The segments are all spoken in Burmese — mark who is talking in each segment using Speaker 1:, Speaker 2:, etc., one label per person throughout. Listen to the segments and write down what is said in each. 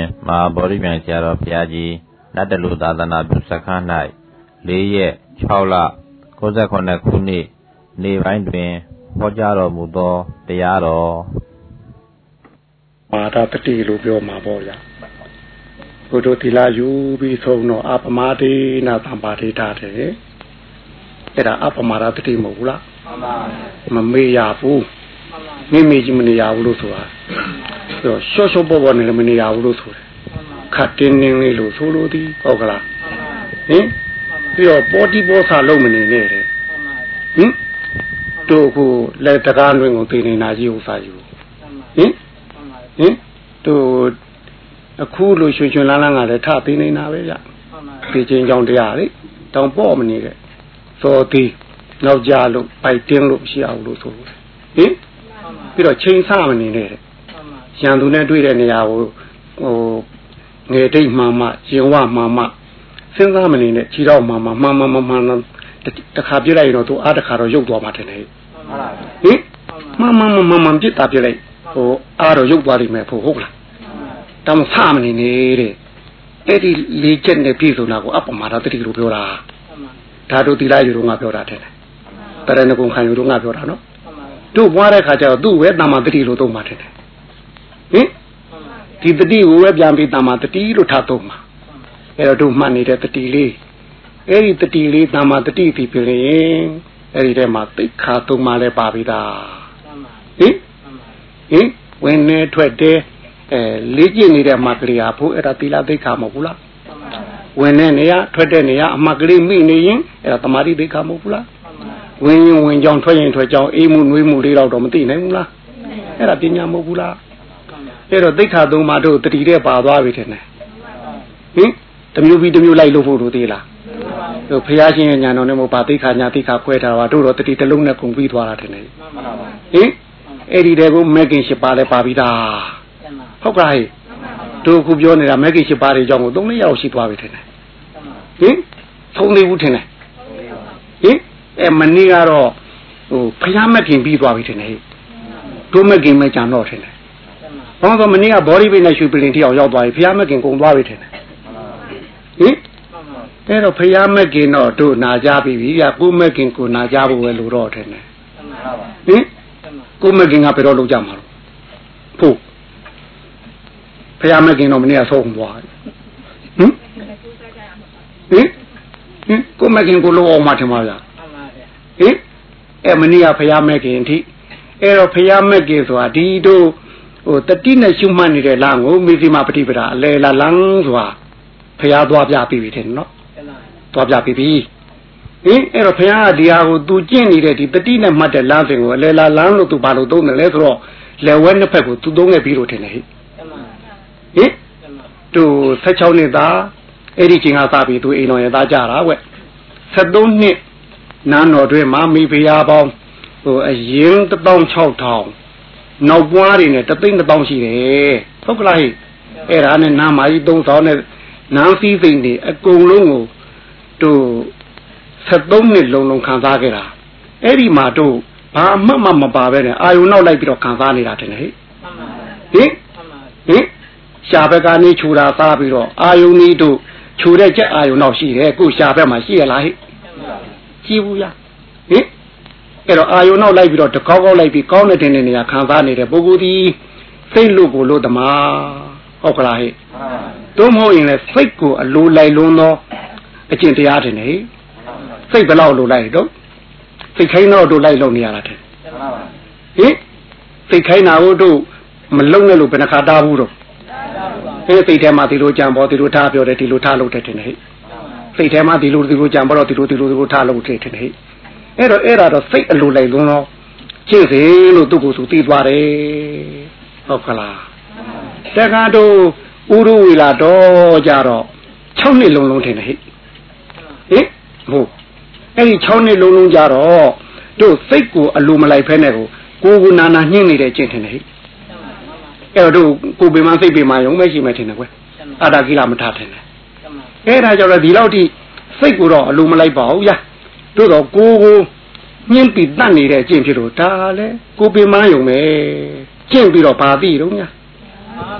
Speaker 1: မဟာဗောဓိမြိုင်ဆရာတော်ဘုရားကြီးနတ်တလူသာသနာပြုစခန်း၌4 ရက် 6 လ 68 ခုနှစ်နေ့ပိုင်းတွင်ဟောကြားတော်မူသောတရားတော်
Speaker 2: မာတာတတိလို့ပြောမှာပေါ့ဗျာဘုဒ္ဓသီလယူပြီးဆုံးတော့အပမဒေနာသံပါဒိတာတဲ့အဲ့ဒါအပမာဒတတိမဟုတ်ဘူးလားမမေ့ရဘူးမိကြီးမနေရဘူးလို့ဆိုတာရှော့ရှော့ပေါ်ပေါ်နဲ့မနေရဘူးလို့ဆိုတယ်ခတ်တင်းတင်းလေးလို့ဆိုလို့ဒီဟုတ်ကလားဟင်ပြီးတော့ပေါ်တီပေါ်စာလုံးမနေနဲ့တဲ့ဟင်တို့ကိုလက်တကားလွင်ကိုသိနေတာကြီးဥစားယူဟင်တို့အခုလိုရွှင်လန်းလန်းကလည်းထသိနေတာပဲဗျဒီချင်းကြောင့်တရားလေတောင်ပေါ့မနေတဲ့စောသေးနောက်ကြလို့ပိုက်တင်းလို့မရှိအောင်လို့ဆိုဟင်ပြီးတော့ချိန်ဆမနေနဲ့ရန်သူနဲ့တွေ့တဲ့နေရာကိုငယ်တိတ်မှမှရင်ဝမှမှစဉ်းစားမနေနဲ့ခြေတော့မှတခါပြစ်လိုက်ရင်တော့သူအားတခါတော့ရုပ်သွားမှထင်တယ်ဟင်မှပြစ်တာပြစ်လိုက်အားတော့ရုပ်သွားလိမ့်မယ်ဖို့ဟုတ်လားတောင်ဆမနေနေတဲ့အဲ့ဒီလေးချက်နဲ့ပြည့်စုံတာကိုအပမာဒတတိလို့ပြောတာဒါတို့သီလယူတော့ငါပြောတာတဲ့တရဏဂုံခံယူတော့ငါပြောတာနော်တို့ပွားတဲ့ခါကျတော့သူ့ဝဲတမ္မာတတိလို့သုံးမှတဲ့ဟင်ဒီတတိကိုဝဲပြန်ပြီးတမ္မာတတိလို့ထားသုံးမှာအဲ့တော့တို့မှတ်နေတဲ့တတိလေးအဲ့ဒီတတိလေးတမ္မာတတိပြီးပြရင်အဲ့ဒီထဲမှာသိက္ခာသုံးမှလည်းပါပြီသားဟင်ဝင်နေထွက်တယ်လေးကျင့်နေတဲ့မကလေးဟာဖို့အဲ့ဒါသီလသိက္ခာမဟုတ်ဘူးလားဝင်တဲ့နေရာထွက်တဲ့နေရာအမကလေးမိနေရင်အဲ့ဒါတမာတိသိက္ခာမဟုတ်ဘူးလားဝင်ရင်ဝင်ကြောင်းထွက်ရင်ထွက်ကြောင်းအေးမှုနှွေးမှုလေးတော့မသိနိုင်ဘူးလားအဲ့ဒါပညာမဟုတ်ဘူးလားအဲ့တော့သိက္ခာသုံးပါတို့တတိတဲ့ပါသွားပြီထင်တယ်ဟင်တမျိုးပြီးတမျိုးလိုက်လို့ဖို့တို့သေးလားတို့ဘုရားရှင်ရဲ့ညာတော်နဲ့မဟုတ်ပါသိက္ခာညာသိက္ခာခွဲထားတာတို့တော့တတိတလုံးနဲ့ကုန်ပြီးသွားတာထင်တယ်ဟင်အဲ့ဒီတဲ့ကိုမဂ္ဂင်၈ပါးလည်းပါပြီးသားဟုတ်ကဲ့တို့ခုပြောနေတာမဂ္ဂင်၈ပါးတွေအကြောင်းကို3-4ရောက်ရှိသွားပြီထင်တယ်ဟင်သုံးသေးဘူးထင်တယ်ဟင်မနေ့ကတော့ဘုရားမဂ္ဂင်ပြီးသွားပြီထင်တယ်တို့မဂ္ဂင်မကြံတော့ထင်တယ်ဘာလို့မနေ့ကဘောဓိပိနဲ့ရွှေပလင်တိအောင်ရောက်သွားပြီဘုရားမဂ္ဂင်ကုန်သွားပြီထင်တယ်ဟင်အဲ့တော့ဘုရားမဂ္ဂင်တော့တို့နာကြပြီဗျာကိုမဂ္ဂင်ကိုနာကြဖို့ပဲလို့တော့ထင်တယ်ဟင်ကိုမဂ္ဂင်ကဘယ်တော့လုပ်ကြမှာလို့ဖို့ဘုရားမဂ္ဂင်တော့မနေ့ကဆုံးသွားဟင်ကိုမဂ္ဂင်ကိုလို့အောင်မှထင်ပါဗျာဟင်အဲ့မနေ့ကဘုရားမဂ္ဂင်အထိအဲ့တော့ဘုရားမဂ္ဂင်ဆိုတာဒီတို့တတိနဲ့ရှုမှတ်နေတဲ့လမ်းကိုမေဇိမပฏิပဒါအလေလာလမ်းဆိုတာဘုရားသွားပြပြီထင်နော်သွားပြပြီအဲ့တော့ဘုရားကဒီဟာကိုသူကျင့်နေတဲ့ဒီတတိနဲ့မှတ်တဲ့လမ်းစဉ်ကိုအလေလာလမ်းလို့သူဘာလို့သုံးတယ်လဲဆိုတော့လေဝဲနှစ်ဖက်ကိုသူသုံးခဲ့ပြီးလို့ထင်တယ်ဟင်သူ16နှစ်သားအဲ့ဒီချိန်ကစပြီးသူအိမ်တော်ရဲ့သားကြတာကွ73နှစ်နန်းတော်တွင်မှာမိဖုရားပေါင်းအရင်16000နောက်ပွားတွေနဲ့3,000ရှိတယ်ဟုတ်ကလားဟဲ့အဲ့ဒါနဲ့နာမကြီး3000နဲ့နန်းစည်းစိမ်တွေအကုန်လုံးကိုသူ73နှစ်လုံးခံစားခဲ့တာအဲ့ဒီမှာတို့ဘာမှမပါပဲနဲ့အာယုံနောက်လိုက်ပြီးတော့ခံစားနေတာတဲ့ဟဲ့ဟင်ရှားဘက်ကနေခြူတာစားပြီးတော့အာယုံကြီးတို့ခြူတဲ့ချက်အာယုံနောက်ရှိတယ်ကိုရှားဘက်မှာရှိရလားဟဲ့ရှိဘူးလားဟင်အဲ့တော့အာယုံနောက်လိုက်ပြီးတော့တကောက်ကောက်လိုက်ပြီးကောင်းတဲ့တင်နေရခံစားနေတဲ့ပုဂ္ဂိုလ်ဒီစိတ်လို့ကိုလို့တမဟုတ်ကလားဟဲ့တို့မဟုတ်ရင်လည်းစိတ်ကိုအလိုလိုက်လွန်းသောအကျင့်တရားတင်နေစိတ်ဘယ်လောက်လိုလိုက်တော့စိတ်ခိုင်းတော့တို့လိုက်လို့နေရတာတဲ့ဟင်စိတ်ခိုင်းတာကိုတို့မလုံနဲ့လို့ဘယ်နှခါတားဘူးတော့စိတ်ထဲမှာဒီလိုကြံပေါ်ဒီလိုထားပြောတယ်ဒီလိုထားလို့တဲ့တင်ဟဲ့စိတ်ထဲမှာဒီလိုကြံပေါ်တော့ဒီလိုထားလို့တဲ့တင်ဟဲ့အဲ့ဒါတော့စိတ်အလိုလိုက်လွန်းတော့ကျင့်စေလို့သူ့ကိုယ်သူသိသွားတယ်ဟုတ်ကလားတက္ကတို့ဥရဝေလာတော့ကြတော့6နှစ်လုံးထင်တယ်ဟဲ့ဟုတ်အဲ့ဒီ6နှစ်လုံးကြတော့တို့စိတ်ကိုအလိုမလိုက်ဖဲနဲ့ကိုနာနာညှင်းနေတဲ့ကျင့်ထင်တယ်ဟဲ့အဲ့တော့ကိုပေမစိတ်ပေမယုံမရှိမှထင်တယ်ကွအာတာကိလမထားထင်တယ်အဲ့ဒါကြောင့်ဒီလောက်ထိစိတ်ကိုတော့အလိုမလိုက်ပါဘူးဗျာတို့တော့ကိုညှင်းပြီးတတ်နေတဲ့အကျင့်ဖြစ်လို့ဒါလည်းကိုပေမယုံပဲကျင့်ပြီးတော့ဘာသိတော့ညာဟ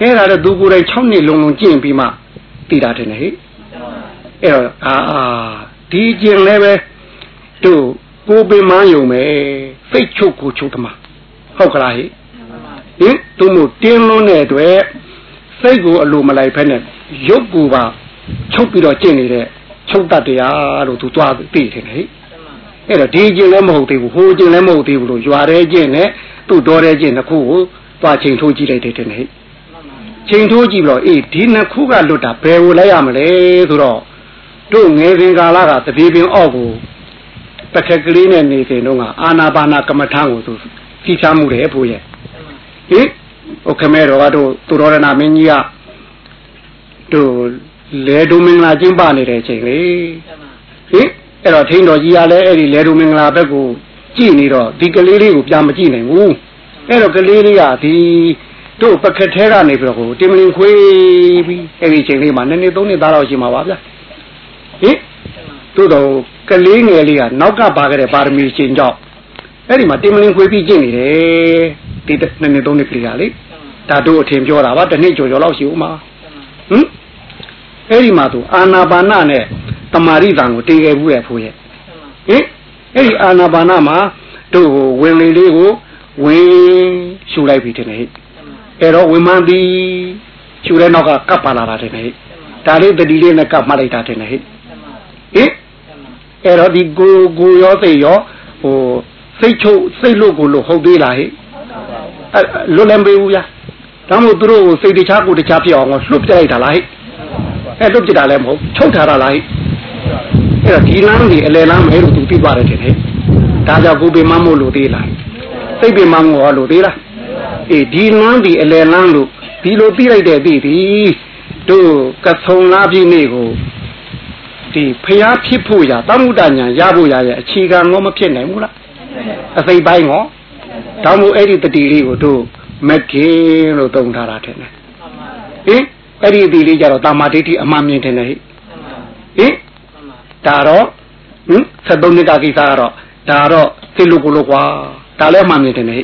Speaker 2: အဲ့ဒါတော့သူကိုယ်တိုင်6နှစ်လုံးကျင့်ပြီးမှသိတာတယ်ဟဲ့အဲ့တော့ဒီကျင့်လည်းပဲတို့ကိုပင်မယုံမယ်စိတ်ချုပ်ကိုချုပ်သမားဟုတ်ကလားဟဲ့ဟင်သူမို့တင်းလွန်းတဲ့အတွက်စိတ်ကိုအလိုမလိုက်ဖက်နဲ့ရုပ်ကိုပါချုပ်ပြီးတော့ကျင့်နေတဲ့ချုပ်တတ်တရားလို့သူသွားသိတယ်ဟဲ့အဲ့တော့ဒီကျင့်လည်းမဟုတ်သေးဘူးဟိုကျင့်လည်းမဟုတ်သေးဘူးလို့ရွာတဲ့ကျင့်နဲ့သူ့တော်တဲ့ကျင့်တစ်ခုကိုသွားချိန်ထိုးကြည့်လိုက်တယ်တဲ့ဟဲ့ချိန်ထိုးကြည့်ပြီးတော့ဒီနှစ်ခုကလွတ်တာဘယ်ကိုလိုက်ရမလဲဆိုတော့တို့ငယ်စဉ်ကာလကတပြေပင်အောက်ကိုတခက်ကလေးနဲ့နေစဉ်တုန်းကအာနာပါနာကမ္မထာကိုသူသိချမှုတယ်ဖို့ရဲ့ဟင်ဟိုခမဲတော်ကတို့သူတော်ရဏမင်းကြီးကတို့လေဒုမင်္ဂလာကျင်းပနေတဲ့အချိန်လေဟင်အဲ့တော့ထိန်တော်ကြီးကလည်းအဲ့ဒီလေဒုမင်္ဂလာဘက်ကိုကြည့်နေတော့ဒီကလေးလေးကိုပြန်မကြည့်နိုင်ဘူးအဲ့တော့ကလေးလေးကဒီတို့ပကက်ထဲကနေပြီးတော့တင်မလင်ခွေးပြီးအဲ့ဒီချိန်လေးမှာ2နှစ်3နှစ်သားတော့ရှိမှာပါဗျာဟင်တို့တော့ကလေးငယ်လေးကနောက်ကပါခဲ့တဲ့ပါရမီရှင်ကြောင့်အဲ့ဒီမှာတင်မလင်ခွေးပြီးကျင့်နေတယ်ဒီ2နှစ်3နှစ်ကလေးကလေဒါတို့အထင်ပြောတာပါတစ်နှစ်ကျော်လောက်ရှိဦးမှာဟင်အဲ့ဒီမှာသူအာနာပါနနဲ့တမာရိတံကိုတည်ခဲ့ဘူးရဲ့ဖိုးရဲ့ဟင်အဲ့ဒီအာနာပါနမှာတို့ဝင်လေလေးကိုဝင်ရှူလိုက်ပြီတဲ့ဟဲ့အဲ့တော့ဝင်မှန်းသည်ရှူတဲ့နောက်ကကပ်ပါလာတာတဲ့ဟဲ့ဒါလေးတတိလေးနဲ့ကပ်မှလိုက်တာတဲ့ဟဲ့ဟင်အဲ့တော့ဒီကိုရောသိရောဟိုစိတ်ချုပ်စိတ်လို့ကိုလို့ဟုတ်သေးလားဟဲ့လွတ်လမ်းပေးဘူးဗျာဒါမှမဟုတ်သူတို့စိတ်တခြားကိုတခြားဖြစ်အောင်လွတ်ပြလိုက်တာလားဟဲ့အဲ့လွတ်ပြတာလည်းမဟုတ်ချုပ်ထားတာလားဟဲ့အဲ့တော့ဒီလမ်းကြီးအလယ်လမ်းမဲလို့သူသိပါတယ်တဲ့ဟဲ့ဒါကြောင့်ကိုပင်မမို့လို့သေးလားစိတ်ပင်မမို့လို့သေးလားဒီလမ်းကြီးအလယ်လမ်းလို့ဒီလိုသိလိုက်တဲ့သိပြီတို့ကဆုံလားပြည့်နေ့ကိုဒီဖျားဖြစ်ဖို့ရတမှုတညာရဖို့ရရဲ့အခြေခံငေါမဖြစ်နိုင်ဘူးလားအစိပ်ပိုင်းငေါတောင်းမို့အဲ့ဒီတတိလေးကိုတို့မကင်းလို့သုံးထားတာတဲ့ဟင်အဲ့ဒီတတိလေးကြတော့တာမာဒိဋ္ဌိအမှန်မြင်တယ်ဟဲ့ဟင်ဒါတော့73နှစ်ကကိစ္စကတော့ဒါတော့သိလို့ကိုလို့ကွာဒါလည်းမှန်မြင်တယ်ဟဲ့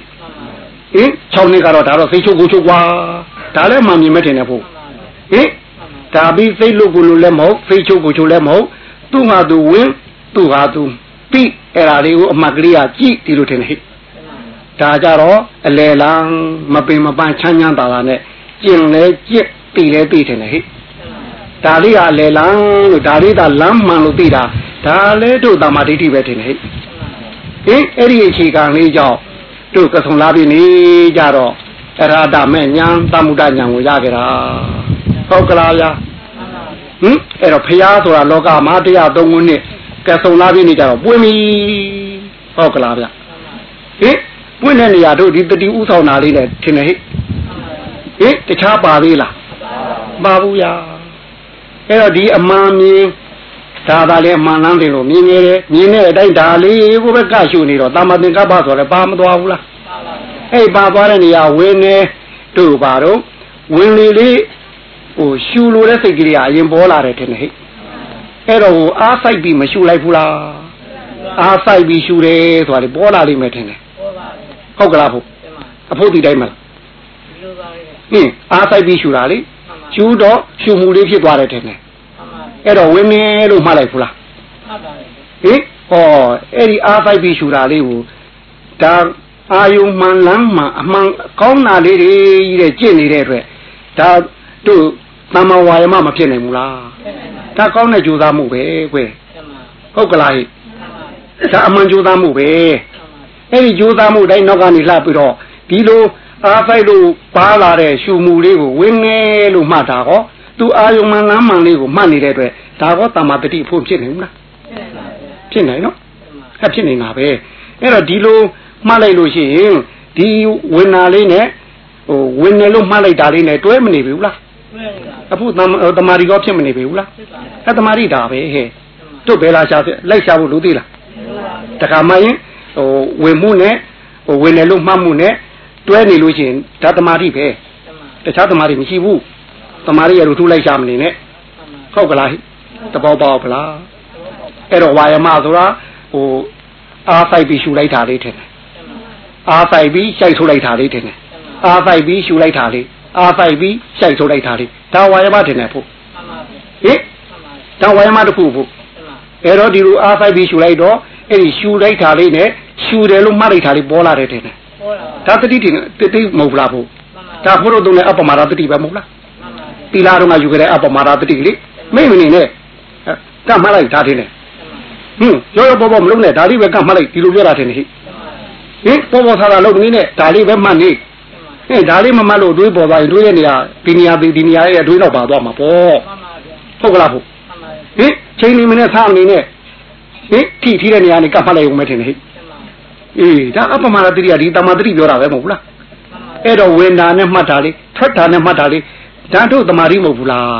Speaker 2: 6နှစ်ကတော့ဒါတော့သိချုပ်ကိုချုပ်ကွာဒါလည်းမှန်မြင်မဲ့တယ်နဲ့ဖို့ဟင်ဒါပြီးသိလို့ကိုလို့လည်းမဟုတ်သိချုပ်ကိုချုပ်လည်းမဟုတ်သူ့ဟာသူဝင်သူ့ဟာသူပြီးအဲ့ဒါလေးကိုအမှတ်ကလေးကကြည့်ဒီလိုထင်တယ်ဟဲ့ဒါကြတော့အလေလန်းမပင်မပန်းချမ်းချမ်းသာသာနဲ့ကျင်လဲကြည့်တည်လဲတည်တယ်ဟဲ့ဒါလေးကအလေလန်းလို့ဒါလေးကလမ်းမှန်လို့သိတာဒါလဲတို့တမာဒိဋ္ဌိပဲထင်တယ်ဟဲ့အဲ့ဒီအခြေခံလေးကြောင့်တို့ကဆုံလာပြီနေကြတော့အရာဒမဲ့ညာတမှုဒညာကိုရကြတာဟုတ်ကလားဗျာအဲ့တော့ဖျားဆိုတာလောကမှာတရား3ခုနှစ်ကဆုံလာပြီနေကြတော့ပွင့်ပြီဟုတ်ကလားဗျာပွင့်တဲ့နေရာတို့ဒီတတိဥဆောင်တာလေးနဲ့ထင်တယ်ဟဲ့တခြားပါသေးလားပါဘူးဗျာအဲ့တော့ဒီအမှန်မြင်ဒါသာလေအမှန်လမ်းတယ်လို့မြင်နေတယ်မြင်တဲ့အတိုင်းဒါလေးကိုပဲကရှုနေတော့တာမသင်္ကပ္ပဆိုလည်းပါမသွားဘူးလားအဲ့ပါသွားတဲ့နေရာဝင်နေတို့ပါတော့ဝင်လေလေးဟိုရှုလို့တဲ့စိတ်ကလေးကအရင်ပေါ်လာတယ်ထင်တယ်ဟဲ့အဲ့တော့ဟိုအားစိုက်ပြီးမရှုလိုက်ဘူးလားအားစိုက်ပြီးရှုတယ်ဆိုတာလေပေါ်လာလိမ့်မယ်ထင်တယ်ဟုတ်ကလားဖို့အဖို့ဒီတိုင်းမလားအားစိုက်ပြီးရှုတာလေရှုတော့ရှုမှုလေးဖြစ်သွားတယ်ထင်တယ်အဲ့တော့ဝင်နေလို့မှတ်လိုက်ဘူးလားမှတ်ပါတယ်ဟောအဲ့ဒီအားစိုက်ပြီးရှုတာလေးကိုဒါအာယုံမှန်လမ်းမှအမှန်ကောင်းတာလေးတွေတဲ့ကြင့်နေတဲ့အတွက်ဒါတို့သမ္မာဝါယမမဖြစ်နိုင်ဘူးလားဒါကောင်းတဲ့ကြိုးစားမှုပဲကွယ်ဟုတ်ကလားဟဲ့ဒါအမှန်ကြိုးစားမှုပဲအဲ့ဒီကြိုးစားမှုတိုင်းနောက်ကနေလှပြီးတော့ဒီလိုအားစိုက်လို့ပါလာတဲ့ရှုမှုလေးကိုဝင်နေလို့မှတ်တာဟောသူအာယုံမှန်လမ်းမှန်လေးကိုမှတ်နေတဲ့အတွက်ဒါကောတမ္မာတတိဖို့ဖြစ်နေဘူးလားဖြစ်နိုင်နော်အဲ့ဖြစ်နေတာပဲအဲ့တော့ဒီလိုမှတ်လိုက်လို့ရှိရင်ဒီဝင်နာလေးနဲ့ဟိုဝင်နေလို့မှတ်လိုက်တာလေးနဲ့တွဲမနေဘူးလားအခုတမာရီကောဖြစ်မနေဘူးလားအဲ့တမာရီဒါပဲဟဲ့တို့ဘယ်လာရှာလိုက်ရှာဖို့လူသေးလားတခါမှရင်ဟိုဝင်မှုနဲ့ဟိုဝင်နေလို့မှတ်မှုနဲ့တွဲနေလို့ရှိရင်ဒါတမာရီပဲတခြားတမာရီမရှိဘူးတမာရီရလို့ထူလိုက်ရှာမနေနဲ့ဟုတ်ကလားတပေါပေါဗလားအဲ့တော့ဝါယမဆိုတာဟိုအားဆိုင်ပြီးရှူလိုက်တာလေးထင်တယ်အားဆိုင်ပြီးရှိုက်ထုတ်လိုက်တာလေးထင်တယ်အားဆိုင်ပြီးရှူလိုက်တာလေးဟအားပိုက်ပြီးစိုက်ထုတ်လိုက်တာလေဒါဝါယမတင်နေဖို့ဟင်ဒါဝါယမတစ်ခုဖို့အဲ့တော့ဒီလိုအားပိုက်ပြီးရှူလိုက်တော့အဲ့ဒီရှူလိုက်တာလေးနဲ့ရှူတယ်လို့မှတ်လိုက်တာလေးပေါ်လာတယ်တင်တယ်ဒါတတိတင်တိမဟုတ်လားဖို့ဒါဖို့တော့တုံးနဲ့အပမာဒတတိပဲမဟုတ်လားတီလာတော့မှယူခဲ့တဲ့အပမာဒတတိလေမိမနေနဲ့ကမှတ်လိုက်ဒါတင်တယ်ရောရောပေါ်ပေါ်မလုံးနဲ့ဒါလေးပဲကမှတ်လိုက်ဒီလိုပြောတာတင်တယ်ဟိပေါ်ပေါ်ထားတာလုံးနေနဲ့ဒါလေးပဲမှတ်နေဒါလေးမမှတ်လို့တွေးပေါ်သွားရင်တွေးရဲ့နေရာဒီနေရာရဲ့တွေးတော့ပါသွားမှာပေါ့ဟုတ်ကလားဖို့ချိန်နေမနဲ့ထားနေနဲ့ထိတဲ့နေရာနေကပ်ဖတ်လိုက်ုံမဲ့ထင်တယ်အေးဒါအပမာဒတိကဒီတမာတိပြောတာပဲမဟုတ်လားအဲ့တော့ဝင်တာနဲ့မှတ်တာလေးထွက်တာနဲ့မှတ်တာလေးဒါတို့တမာတိမဟုတ်ဘူးလား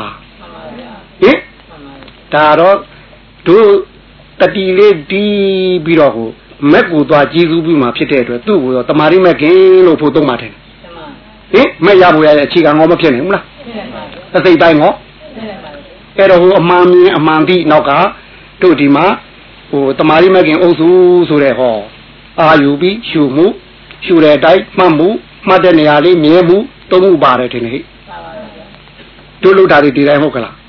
Speaker 2: ဒါတော့တို့တတိလေးဒီပြီးတော့ကိုမက်ကိုသွားကြည်စုပြီးမှဖြစ်တဲ့အတွက်သူ့ကိုတော့တမာတိမက်ခင်လို့ဖို့သုံးပါတယ်မက်ရဖို့ရတဲ့အခြေခံငေါမဖြစ်နိုင်ဘူးလားအစိတ်တိုင်းငေါအဲ့တော့ဟိုအမှန်မြင်အမှန်သိနောက်ကတို့ဒီမှာဟိုတမာရီမကင်အုပ်စုဆိုတဲ့ဟောအာယူပြီးရှူမှုရှူတဲ့အတိုင်းမှတ်မှုမှတ်တဲ့နေရာလေးမြဲမှုသုံးမှုပါတယ်ထင်တယ်ဟိတို့လို့တာဒီတိုင်းဟုတ်ကလား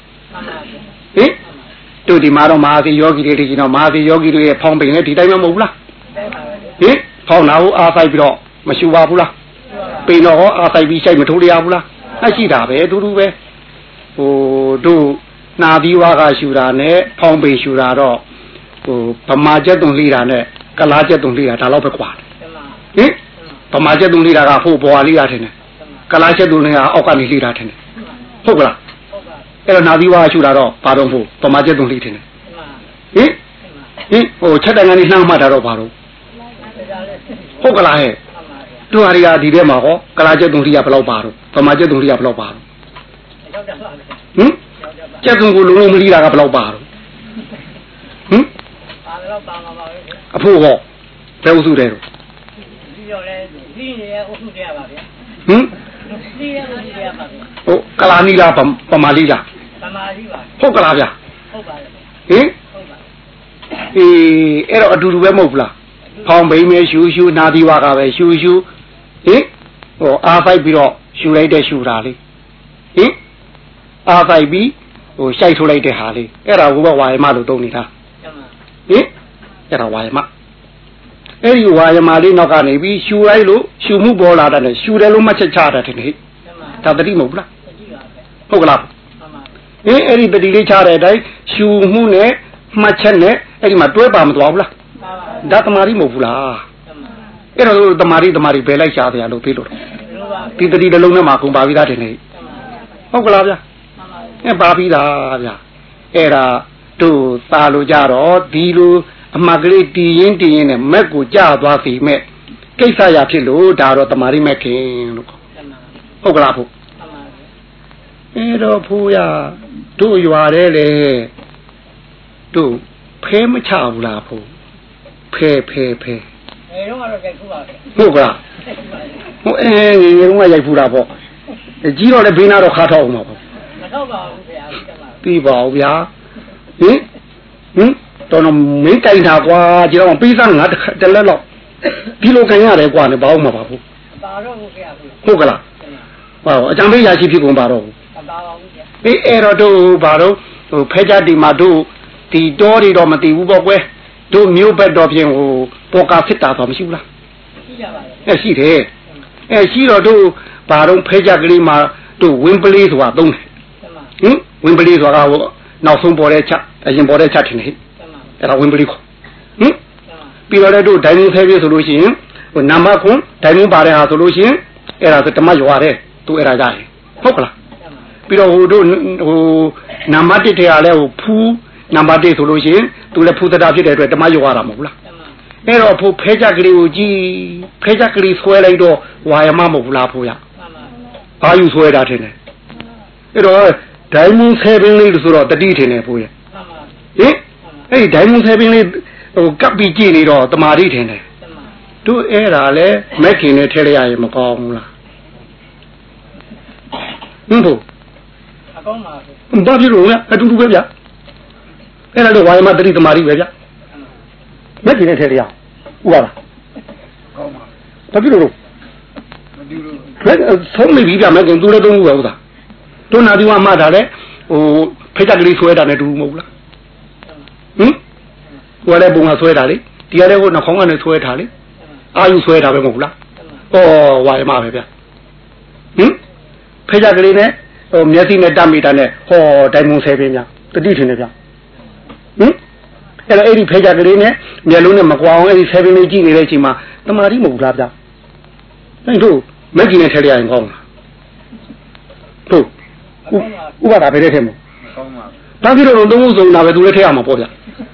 Speaker 2: တို့ဒီမှာတော့မဟာစီယောဂီတွေဒီတော့မဟာစီယောဂီတွေရဲ့ဖောင်းပိန်နဲ့ဒီတိုင်းမဟုတ်ဘူးလားဖောင်းတာကိုအားဆိုင်ပြီးတော့မရှူပါဘူးလားပိန်တော့ဟောအားဆိုင်ပြီးရှိုက်မထိုးရဘူးလားအဲ့ရှိတာပဲအတူတူပဲဟိုတို့နာသီဝါကရှူတာနဲ့ဖောင်းပိန်ရှူတာတော့ဟိုဗမာကျက်သွန်လှီတာနဲ့ကလားကျက်သွန်လှီတာဒါတော့ပဲကွာတယ်ဗမာကျက်သွန်လှီတာကဟိုဘွာလှီတာထင်တယ်ကလားကျက်သွန်လှီတာအောက်ကနေလှီတာထင်တယ်ဟုတ်ကလားအဲ့တော့နာသီဝါရှူတာတော့ဘာတော့ဖို့ဗမာကျက်သွန်လှီထင်တယ်ဟိုချက်တိုင်ကနေနှမ်းမှတ်တာတော့ဘာတော့ဟုတ်ကလားဟဲ့တို့ဟာဒီထဲမှာဟောကလားကျက်သွန်လှီကဘယ်လောက်ပါတော့ဗမာကျက်သွန်လှီကဘယ်လောက်ပါတော့ကျက်သွန်ကိုလုံးလုံးမလှီတာကဘယ်လောက်ပါတော့အဖို့ဟောဘယ်ဥစုတယ်တော့ဒီရောလဲဒီနေရဥစုတယ်ပါဗျာဒီရဥစုတယ်ပါဗျာဟုတ်ကလာနီလားပမာလီလားပမာလီပါဟုတ်ကလားဗျာဟုတ်ပါတယ်ဟုတ်ပါအဲ့တော့အတူတူပဲမဟုတ်ဘူးလားဖောင်းဘိမ်းမဲရှူရှူနာသီဝါကပဲရှူရှူဟိုအားဖိုက်ပြီးတော့ရှူလိုက်တဲ့ရှူတာလေးအားဖိုက်ပြီးဟိုရှိုက်ထုတ်လိုက်တဲ့ဟာလေးအဲ့ဒါကိုပဲဝါယမလို့သုံးနေတာအဲ့ဒါဝါယမအဲ့ဒီဝါယမလေးနောက်ကနေပြီးရှူလိုက်လို့ရှူမှုပေါ်လာတယ်ရှူတယ်လို့မှတ်ချက်ချတာတယ်ဟဲ့ဒါတတိမဟုတ်ဘူးလားဟုတ်ကလားအဲ့ဒီတတိလေးချတဲ့အတိုင်းရှူမှုနဲ့မှတ်ချက်နဲ့အဲ့ဒီမှာတွဲပါမသွားဘူးလားဒါတမာရီမဟုတ်ဘူးလားအဲ့တော့တမာရီဘယ်လိုက်ရှားတယ်လို့ပြေးလို့ဒီတတိတစ်လုံးနဲ့မှကုန်ပါပြီးသားတယ်နေဟုတ်ကလားဗျာအဲ့ပါပြီးသားဗျာအဲ့ဒါတို့သာလို့ကြတော့ဒီလိုအမှတ်ကလေးတည်ရင်နဲ့မက်ကိုကြသွားစီမဲ့ကိစ္စရဖြစ်လို့ဒါတော့တမာရီမက်ခင်လို့ဟုတ်ကလားဖို့အဲ့တော့ဖိုးရတို့ရွာတယ်လေတို့ဖဲမချဘူးလားဖိုးဖဲအဲတော့ကတော့ရိုက်ဖူးပါပဲဟုတ်ကလားဟိုငယ်တုန်းကရိုက်ဖူးတာပေါ့ကြီးတော့လည်းဘေးနာတော့ခါထောက်အောင်ပါပေါ့မထောက်ပါဘူးခင်ဗျာပြီးပါဦးဗျာတော်တော်မင်းတိုင်တာကွာကြည့်တော့ပေးစားငါတလက်တော့ဒီလိုခင်ရတယ်ကွာနဲ့ဘာလို့မပါဘူးပါတော့ဘူးခင်ဗျာဟုတ်ကလားဟောအကြံပေးရရှိဖြစ်ကုန်ပါတော့ဘူးပါပါဘူးခင်ဗျာအဲ့တော့တို့ဘာတော့ဟိုဖဲကြတီမှာတို့ဒီတော်တွေတော့မသိဘူးပေါ့ကွယ်တို့မျိုးဘက်တော့ပြင်ဟိုပေါ်ကာဖြစ်တာတော့မရှိဘူးလားရှိကြပါရဲ့ရှိတယ်ရှိတော့တို့ဘာတော့ဖဲကြကလေးမှာတို့ဝင်းပလေးဆိုတာသုံးတယ်ဝင်းပလေးဆိုတာကဟိုနောက်ဆုံးပေါ်တဲ့ချက်အရင်ပေါ်တဲ့ချက်ထင်တယ်အဲ့ဒါဝင်ပလီခေါ်ပြီးတော့လည်းတို့ဒိုင်မွန်ဆဲပြဆိုလို့ရှိရင်ဟိုနံပါတ်ခွန်ဒိုင်မွန်ပါတဲ့ဟာဆိုလို့ရှိရင်အဲ့ဒါဆိုတမရွာတဲ့သူအဲ့ဒါကြရင်ဟုတ်ကလားပြီးတော့ဟိုတို့ဟိုနံပါတ်1ထဲကလည်းဟိုဖူးနံပါတ်1ဆိုလို့ရှိရင်သူလည်းဖူးသတာဖြစ်တဲ့အတွက်တမရွာတာမဟုတ်လားအဲ့တော့ဖို့ဖဲချက်ကလေးကိုကြည့်ဖဲချက်ကလေးဆွဲလိုက်တော့ဝါယမမဟုတ်ဘူးလားဖို့ရအာယူဆွဲတာထင်တယ်အဲ့တော့ဒိုင်မွန်ဆဲပင်လေးဆိုတော့တတိထင်တယ်ဖို့ရအဲ့ဒီဒိုင်မွန်ဆဲပင်လေးဟိုကပ်ပြီးကြည့်နေတော့တမာတိထင်တယ်တို့အဲ့ဒါလဲမက်ခင်နဲ့ထဲလိုက်ရရင်မကောင်းဘူးလားဟုတ်အကောင်းပါဘူးဘာဖြစ်လို့လဲအတူတူပဲဗျအဲ့ဒါတော့ဝါယမတတိတမာတိပဲဗျမက်ခင်နဲ့ထဲလိုက်ရဥပါလားကောင်းပါဘာဖြစ်လို့ဆုံးနေပြီဗျမယ်ခင်သူလည်းသုံးခုပဲဥသာတို့နာဒီဝမှတ်တာလေဟိုဖိတ်ချက်ကလေးဆွဲတာနဲ့တူမဟုတ်လားဟင်ဟိုလည်းပုံကဆွဲတာလေဒီကလည်းဟိုနှာခေါင်းကနေဆွဲထားလေအာယူဆွဲတာပဲမဟုတ်လားဩဝါရမပဲဗျဟင်ဖိတ်ချက်ကလေးနဲ့ဟိုမျက်စိနဲ့တမိတာနဲ့ဟောတိုင်မုံဆဲပင်ဗျတတိထင်တယ်ဗျဟင်အဲ့ဒီဖိတ်ချက်ကလေးနဲ့မျက်လုံးနဲ့မကွာအောင်အဲ့ဒီဆဲပင်လေးကြည့်နေတဲ့အချိန်မှာတမာတိမဟုတ်လားဗျအဲ့တို့မက်ကြီးနဲ့ထည့်ရရင်ကောင်းလားတို့ဥပါဒါပဲတဲ့ထဲမှာကောင်းပါဘာဖြစ်လို့သုံးခုစုံတာပဲသူလည်းထည့်ရမှာပေါ့ဗျဟင်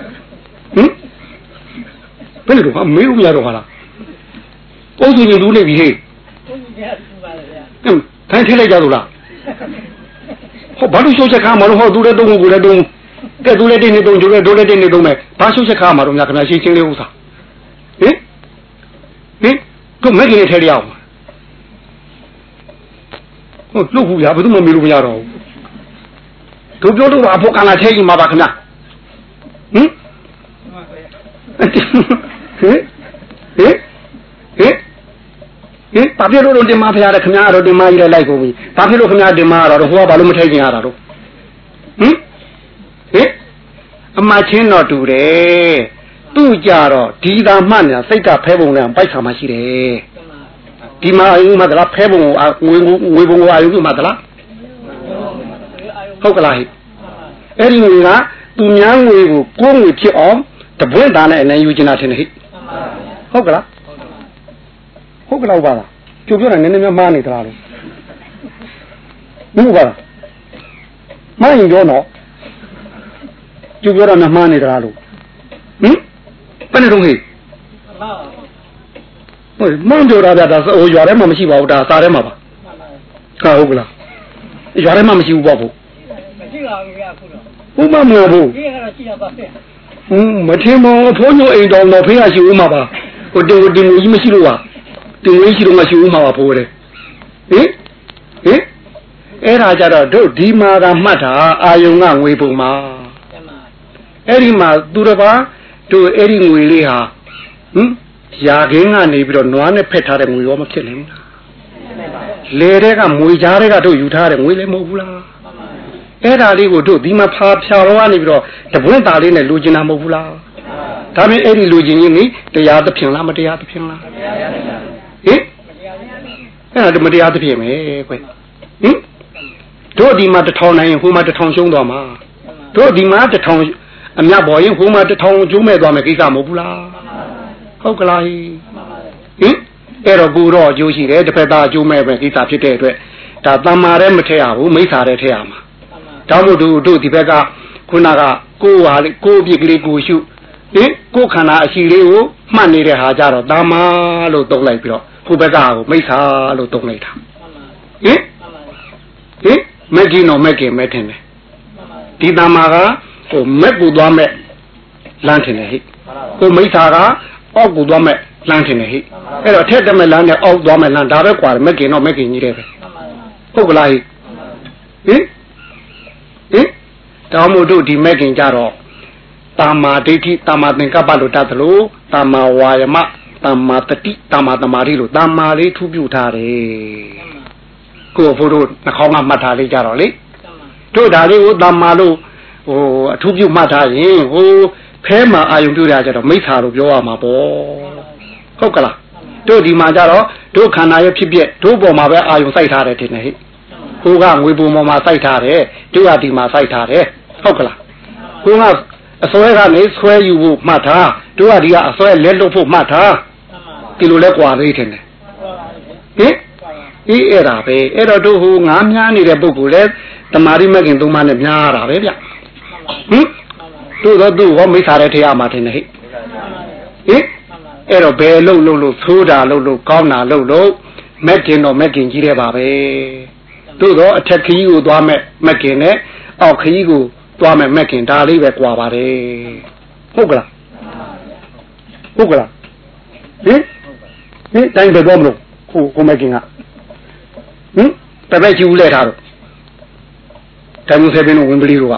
Speaker 2: ဘယ်လိုတော့မေးဦးမရတော့ဟာလားပုံစံကြီးလူနေပြီဟဲ့ပုံစံကြီးထူပါလေဗျခိုင်းထည့်လိုက်ကြလို့လားဟောဘာလို့ရှုပ်ချက်ခါမှာလို့ဟောသူလည်းသုံးခုကိုလည်းသုံးကဲသူလည်းတင်းနေသုံးကျိုးလည်းတို့လည်းတင်းနေသုံးမယ်ဘာရှုပ်ချက်ခါမှာတော့များခင်ဗျာရှင်းချင်းလေးဥစားဟင်တို့မက်ကြီးနဲ့ထည့်ရအောင်ဟုတ်လို့ဘူးဗျာဘယ်သူမှမေးလို့မရတော့ဘူးတို့ပြောလို့အဖို့ကလာထဲကြီးမှာပါခင်ဗျဟင်ဘာဖြစ်လို့တင်မဖရားတယ်ခင်ဗျားတော့တင်မကြီးလည်းလိုက်ကုန်ပြီဘာဖြစ်လို့ခင်ဗျားတင်မရတော့ဟိုကဘာလို့မထိုက်ကျင်ရတာတော့အမချင်းတော့တူတယ်သူ့ကြတော့ဒီသာမှတ်ညာစိတ်ကဖဲပုံနဲ့ပိုက်ဆံမှရှိတယ်ဒီမှာအယူမှသလားဖဲပုံကိုငွေပုံကိုအယူမှသလားဟုတ်ကလားဟဲ့အဲ့ဒီငွေကသူများငွေကိုကိုယ်ငွေဖြစ်အောင်တပွင့်သားနဲ့အနိုင်ယူချင်တာထင်တယ်ဟဲ့ဟုတ်ကလားဟုတ်ကလားပါလားကျုပ်ပြောတာနည်းနည်းများမှားနေသလားလို့ဟုတ်ပါလားမှားရင်ပြောတော့ကျုပ်ပြောတာမှားနေသလားလို့ဘယ်နဲ့တော့ဟဲ့ဟုတ်မုန်းကြတာဗျာဒါဟိုရွာထဲမှာမရှိပါဘူးဒါစားထဲမှာပါဟာဟုတ်ကလားရွာထဲမှာမရှိဘူးပေါ့ဘူးမရှိပါဘူးဗျာခုတော့ဥမမဟုတ်ဘူးဒီကတော့ရှိရပါပဲမထင်မောင်ဖိုးညိုအိမ်တော်တော့ဖေးရရှိဦးမှာပါဟိုတင်ငွေကြီးမရှိလို့ပါတင်ငွေရှိတော့မရှိဦးမှာပါဖိုးတယ်ဟင်အဲ့ဒါကြတော့တို့ဒီမှာကမှတ်တာအာယုံကငွေပုံမှာအဲ့ဒီမှာသူတစ်ပါးတို့အဲ့ဒီငွေလေးဟာရာခင်းကနေပြီးတော့နွားနဲ့ဖက်ထားတဲ့ငွေရောမဖြစ်နိုင်ဘူးလားလေတဲ့ကမွေကြားတဲ့ကတို့ယူထားတဲ့ငွေလည်းမဟုတ်ဘူးလားအဲ့ဒါလေးကိုတို့ဒီမှာဖာဖြာတော့ကနေပြီးတော့တပွင့်သားလေးနဲ့လူကျင်တာမဟုတ်ဘူးလားဒါပေမဲ့အဲ့ဒီလူကျင်ကြီးနေတရားသဖြင့်လားမတရားသဖြင့်လားဟင်အဲ့ဒါမတရားသဖြင့်ပဲကွတို့ဒီမှာ1000နိုင်ရင်ဟိုမှာ1000ရှုံးသွားမှာတို့ဒီမှာ1000အမြတ်ပေါ်ရင်ဟိုမှာ1000ကျိုးမဲ့သွားမယ်ကိစ္စမဟုတ်ဘူးလားဟုတ်ကလားဟင်အဲ့တော့ကိုတော့အကျိုးရှိတယ်တစ်ဖက်သားအကျိုးမဲ့ပဲကိစ္စဖြစ်တဲ့အတွက်ဒါတမ္မာရဲမထည့်ရဘူးမိစ္ဆာရဲထည့်ရမှာတောင်းလို့တို့ဒီဘက်ကခုနကကိုဟာလေကိုပြစ်ကလေးကိုရှုကိုခန္ဓာအရှိလေးကိုမှတ်နေတဲ့ဟာကြတော့တမ္မာလို့သုံးလိုက်ပြီးတော့ဟိုဘက်ကကိုမိစ္ဆာလို့သုံးလိုက်တာမက်ကြီးတော့မက်ကင်မဲ့ထင်တယ်ဒီတမ္မာကဟိုမက်ကိုသွားမဲ့လမ်းထင်တယ်ဟိကိုမိစ္ဆာကအောက်ကိုသွားမဲ့လမ်းထင်တယ်ဟိအဲ့တော့ထက်တက်မဲ့လမ်းနဲ့အောက်သွားမဲ့လမ်းဒါပဲကွာမက်ကင်တော့မက်ကင်ကြီးတယ်ပဲဟုတ်ကလားဟိတောင်းမို့တို့ဒီမက်ကင်ကြတော့တာမာဒိဋ္ဌိတာမာသင်္ကပ္ပလို့တတ်သလိုတာမာဝါယမတာမာတတိတာမာသမာဓိလို့တာမာလေးထူးပြထားတယ်ကိုဖို့တို့နှာခေါင်းကမှတ်ထားလေးကြတော့လေတို့ဒါလေးကိုတာမာလို့ဟိုအထူးပြုမှတ်ထားရင်ဟိုဖဲမှာအာယုံပြုရကြတော့မိစ္ဆာလို့ပြောရမှာပေါ့ဟုတ်ကလားတို့ဒီမှာကြတော့တို့ခန္ဓာရဲ့ဖြစ်ပြတို့ပေါ်မှာပဲအာယုံစိုက်ထားတယ်ထင်တယ်ဟိဟိုကငွေပုံပေါ်မှာစိုက်ထားတယ်တို့ကဒီမှာစိုက်ထားတယ်ဟုတ်ကလားဟိုကအစွဲကနေဆွဲယူဖို့မှတ်ထားတို့ကဒီကအစွဲလက်လွတ်ဖို့မှတ်ထားဒီလိုလဲကွာသေးတယ်ဟင်အဲ့ဒါပဲအဲ့တော့တို့ဟိုငါးများနေတဲ့ပုဂ္ဂိုလ်လဲတမာရိမကင်သုံးပါးနဲ့များရတာပဲဗျတို့တော့သူ့ဟောမိစ္ဆာရဲထရမှာထင်တယ်ဟိအဲ့တော့ဘယ်လို့သိုးတာလို့ကောင်းတာလို့မက်ကင်တော့မက်ကင်ကြီးတဲ့ပါပဲတို့တော့အထက်ခကြီးကိုသွားမဲ့မက်ကင်နဲ့အောက်ခကြီးကိုသွားမဲ့မက်ကင်ဒါလေးပဲကွာပါတယ်ဟုတ်ကလားတိုင်းပဲတော့မလို့ကိုမက်ကင်ကတပည့်ချူလဲထားတော့တိုင်းမှုဆဲပင်းတို့ဝင်ပလီတို့က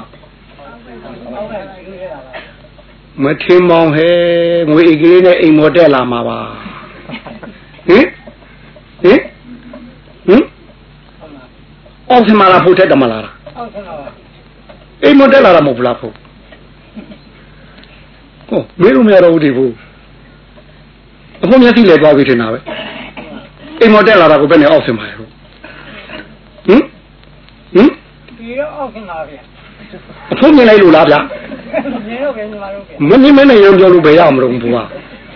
Speaker 2: မထင်မောင်ဟဲငွေအိတ်ကလေးနဲ့အိမ်မော်တက်လာမှာပါဟင်အောက်ဆင်မာလာဖို့တက်တယ်မလားအိမ်မတက်လာတာမဟုတ်လားဖို့ဟောမင်းတို့မရတော့ဘူးဒီဘူးအခုမျက်စိလဲသွားပြီထင်တာပဲအိမ်မတက်လာတာကိုဘယ်နဲ့အောက်ဆင်မာလဲဟုတ်
Speaker 3: ဒီတော့အောက်ဆင်မာဗျာ
Speaker 2: အခုမြင်လိုက်လို့လားဗျာ
Speaker 3: မြင်တော့ပဲညီမတို့
Speaker 2: မမြင်မနဲ့ရုံပြောလို့ဘယ်ရမလို့ဘူးက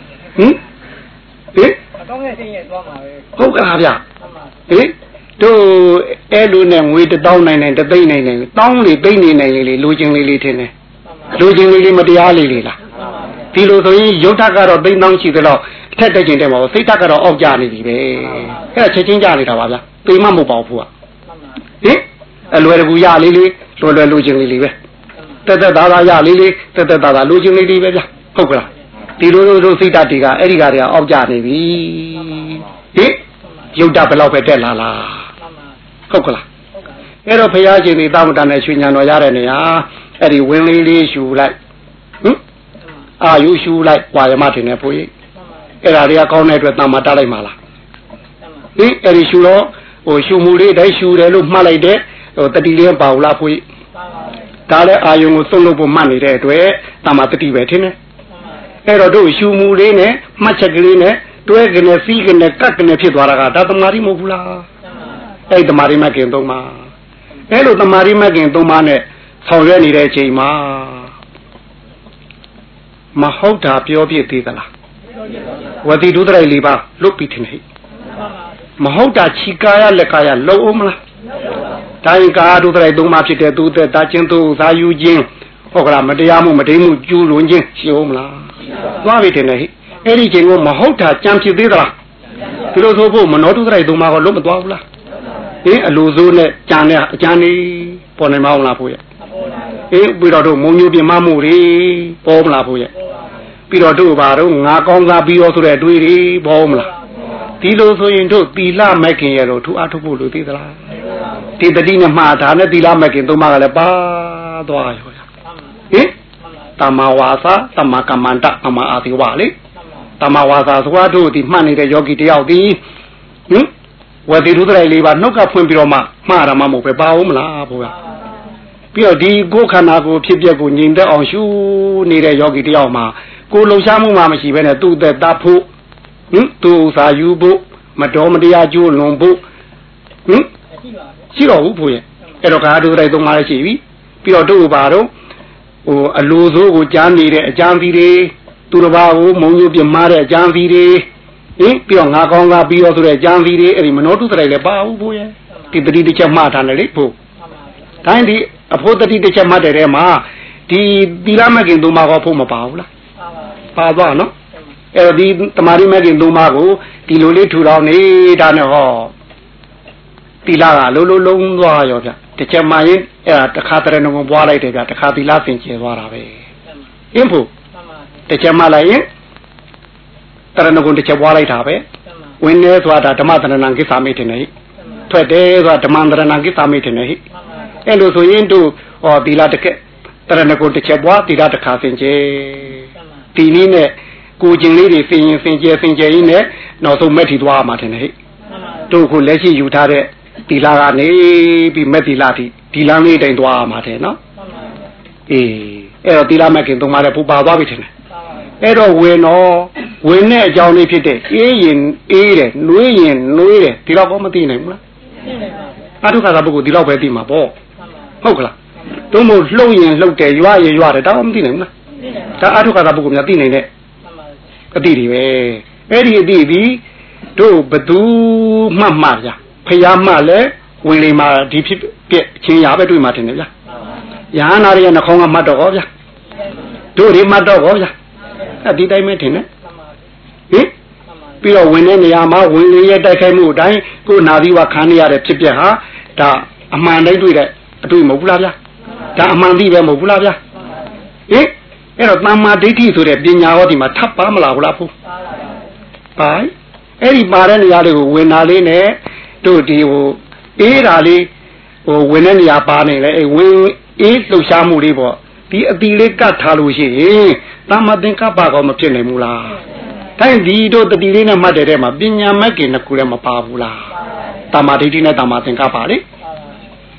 Speaker 3: အကောင်းရဲ့စိတ်ရဲ့သွားမှာပဲ
Speaker 2: ဟုတ်ကလားဗျတို့အဲ့လိုနဲ့ငွေ1000နိုင်နိုင်3သိန်းနိုင်နိုင်တောင်းလေသိန်းနေနိုင်လေလူချင်းလေးထင်တယ်လူချင်းလေးမတရားလေးလားဒီလိုဆိုရင်ရုပ်ထက်ကတော့သိန်းတောင်းရှိသလောက်အထက်တက်ကျင်တယ်မဟုတ်စိတ်ထက်ကတော့အောက်ကျနေပြီပဲအဲ့ဒါချက်ချင်းကြနေတာပါဗျာသိမမဟုတ်ပါဘူးကအလွယ်တကူရလေးလွယ်လူချင်းလေးပဲတက်သားသားရလေးတက်သားသားလူချင်းလေးပဲဗျာဟုတ်ကလားဒီလိုစိတ်ဓာတ်တွေကအဲ့ဒီကတွေကအောက်ကျနေပြီရုပ်ဓာတ်ဘယ်လောက်ပဲတက်လာလားဟုတ်ကလားအဲ့တော့ဘုရားရှင်ဒီတာမတန်နဲ့ရွှေညံတော်ရတဲ့နေရာအဲ့ဒီဝင်းလေးရှူလိုက်အာယူရှူလိုက်ဝါရမထင်တယ်ဘုရားအဲ့ဒါတွေကကောင်းတဲ့အတွက်တာမတားလိုက်မှာလားအဲ့ဒီရှူတော့ရှူမှုလေးတိုင်းရှူတယ်လို့မှတ်လိုက်တဲ့တတိလေးပါဘူးလားဘုရားဒါလည်းအာယုံကိုသုံးလို့ဖို့မှတ်နေတဲ့အတွက်တာမတတိပဲထင်တယ်အဲ့တော့တို့ရှူမှုလေးနဲ့မှတ်ချက်ကလေးနဲ့တွဲကနေစီးကနေကတ်ကနေဖြစ်သွားတာကဒါတမာရီမဟုတ်ဘူးလားအဲ့တမာရီမကင်သုံးပါအဲ့လိုတမာရီမကင်သုံးပါနဲ့ဆောင်ရွက်နေတဲ့အချိန်မှာမဟုတ်တာပြောပြသေးသလားဝတိဒုဒရိုက်လေးပါလွတ်ပြီးထင်ဟိမဟုတ်တာခြိကာယလက်ကာယလုံးအောင်မလားတိုင်းကာဒုဒရိုက်သုံးပါဖြစ်တဲ့သူသက်တာချင်းသူသာယူခြင်းဟုတ်ကလားမတရားမှုမတိမ်မှုကျူးလွန်ခြင်းရှိအောင်မလားသွားပြီထင်တယ်ဟိအဲ့ဒီချိန်ကမဟုတ်တာကြံဖြစ်သေးသလားဒီလိုဆိုဖို့မနောတုဒရိုက်သုံးပါကလုံးမသွားဘူးလားအလိုစိုးနဲ့ကြံတဲ့အကြံနေပေါ်နေမအောင်လားဖို့ရဲ့ပြီးတော့တို့မုံညိုပြမမှုတွေပေါ်မလားဖို့ရဲ့ပြီးတော့တို့ဘာတော့ငါကောင်းစားပြီးရောဆိုတဲ့အတွေးတွေပေါ်မလားဒီလိုဆိုရင်တို့သီလမက်ခင်ရဲ့တော့ထူအားထုတ်ဖို့လိုသေးသလားဒီတတိနဲ့မှားတာနဲ့သီလမက်ခင်သုံးပါကလည်းပါသွားရောတမဝါစာတမကမ္မန္တတမအာတိဝလေတမဝါစာဆိုတာတို့ဒီမှတ်နေတဲ့ယောဂီတယောက်ဒီဝတိရုဒ္ဒရိုက်လေးပါနှုတ်ကဖွင့်ပြီးတော့မှမှားတာမှမဟုတ်ပဲပါဦးမလားဘုရားပြီးတော့ဒီကိုယ်ခန္ဓာကိုဖြစ်ပျက်ကိုငြိမ်သက်အောင်ရှုနေတဲ့ယောဂီတယောက်မှာကိုယ်လှုပ်ရှားမှုမှမရှိဘဲနဲ့သူ့သက်တာဖို့သူ့ဥစားယူဖို့မတော်မတရားကျိုးလွန်ဖို့ရှိတော့ဘူးဘုရားအဲ့တော့ကာဒုဒ္ဒရိုက်သုံးပါးရှိပြီပြီးတော့တို့ဘာတော့အလိုစိုးကိုကြားနေတဲ့အကြံစီတွေသူတစ်ပါးကိုမုံညိုပြမားတဲ့အကြံစီတွေပြီးတော့ငါကောင်းသားပြီးတော့ဆိုတဲ့အကြံစီတွေအဲ့ဒီမနောတုတရိုက်လည်းပါဘူးဘိုးရဲ့ဒီတတိတစ်ချက်မှတ်ထားတယ်လေဘို့တိုင်းဒီအဖို့တတိတစ်ချက်မှတ်တဲ့ထဲမှာဒီသီလမကင်သုံးပါးကဖို့မပါဘူးလားပါသွားနော်အဲ့တော့ဒီတမာရီမကင်သုံးပါးကိုဒီလိုလေးထူထောင်နေတာနဲ့ဟောသီလကလုံးလုံးသွားရောဗျတစ်ချက်မှရင်အဲ့ဒါတစ်ခါတည်းငုံပွားလိုက်တယ်ဗျတစ်ခါသီလသင်ကျဲသွားတာပဲအင်းဖို့တစ်ချက်မှလိုက်ရင်တရဏဂုံတစ်ချက်ပွားလိုက်တာပဲဝင်နေဆိုတာဓမ္မတရဏံကိစ္စမေတင်နေထွက်တယ်ဆိုတာဓမ္မတရဏံကိစ္စမေတင်နေအဲ့လိုဆိုရင်တို့ဟောသီလတစ်ချက်တရဏဂုံတစ်ချက်ပွားသီလတစ်ခါသင်ကျဲဒီနည်းနဲ့ကိုကျင်လေးတွေသင်ရင်သင်ကျဲရင်းနဲ့နောက်ဆုံးမက်ထီသွားမှာတင်နေတို့ခုလက်ရှိယူထားတဲ့သီလကနေပြီးမက်သီလတိဒီလမ်းလေးတိုင်သွားမှာတယ်နော်အဲ့တော့သီလမက်ကင်သုံးပါးတဲ့ပူပါသွားပြီထင်တယ်အဲ့တော့ဝင်တဲ့အကြောင်းလေးဖြစ်တဲ့အေးရင်အေးတယ်နှွေးရင်နှွေးတယ်ဒီတော့ကောမသိနိုင်ဘူးလားအထုခါသာပုဂ္ဂိုလ်ဒီတော့ပဲသိမှာပေါ့ဟုတ်ကလားတို့မို့လှုပ်ရင်လှုပ်တယ်ရွာရင်ရွာတယ်ဒါမှမသိနိုင်ဘူးလားဒါအထုခါသာပုဂ္ဂိုလ်များသိနိုင်တဲ့အတိတွေပဲအဲ့ဒီအတိဒီတို့ဘသူမှတ်မှာဗျာဖျားမှလည်းဝင်လေမှာဒီဖြစ်ပြက်ချင်းရပဲတွေ့မှာတင်တယ်ဗျာယဟနာရဲ့နှခေါင်းကမှတ်တော့ဟောဗျာတို့တွေမှတ်တော့ဟောဗျာအဲ့ဒီတိုင်းပဲထင်တယ်ပြီးတော့ဝင်တဲ့နေရာမှာဝင်လေရဲ့တိုက်ခိုက်မှုအတိုင်းကိုနာသီဝခံရတဲ့ဖြစ်ပျက်ဟာဒါအမှန်တိုင်းတွေ့တဲ့အတွေ့မဟုတ်ဘူးလားဗျာဒါအမှန်သိပဲမဟုတ်ဘူးလားဗျာအဲ့တော့တမ္မာဒိဋ္ဌိဆိုတဲ့ပညာဟောဒီမှာထပ်ပါမလားဘူးလားဖို့ပါအဲ့ဒီပါတဲ့နေရာတွေကိုဝင်တာလေးနဲ့တို့ဒီဟိုအေးတာလေးဟိုဝင်တဲ့နေရာပါနေလေအဲ့ဝင်အေးလှုပ်ရှားမှုလေးပေါ့ဒီအတီလေးကတ်ထားလို့ရှိရင်တမ္မာသင်္ကပ္ပကောမဖြစ်နိုင်ဘူးလားတိုင်းဒီတို့တတိလေးနဲ့မှတ်တဲ့ထဲမှာပညာမက်ကင်နှစ်ခုလည်းမပါဘူးလားတမ္မာဒိဋ္ဌိနဲ့တမ္မာသင်္ကပ္ပလေ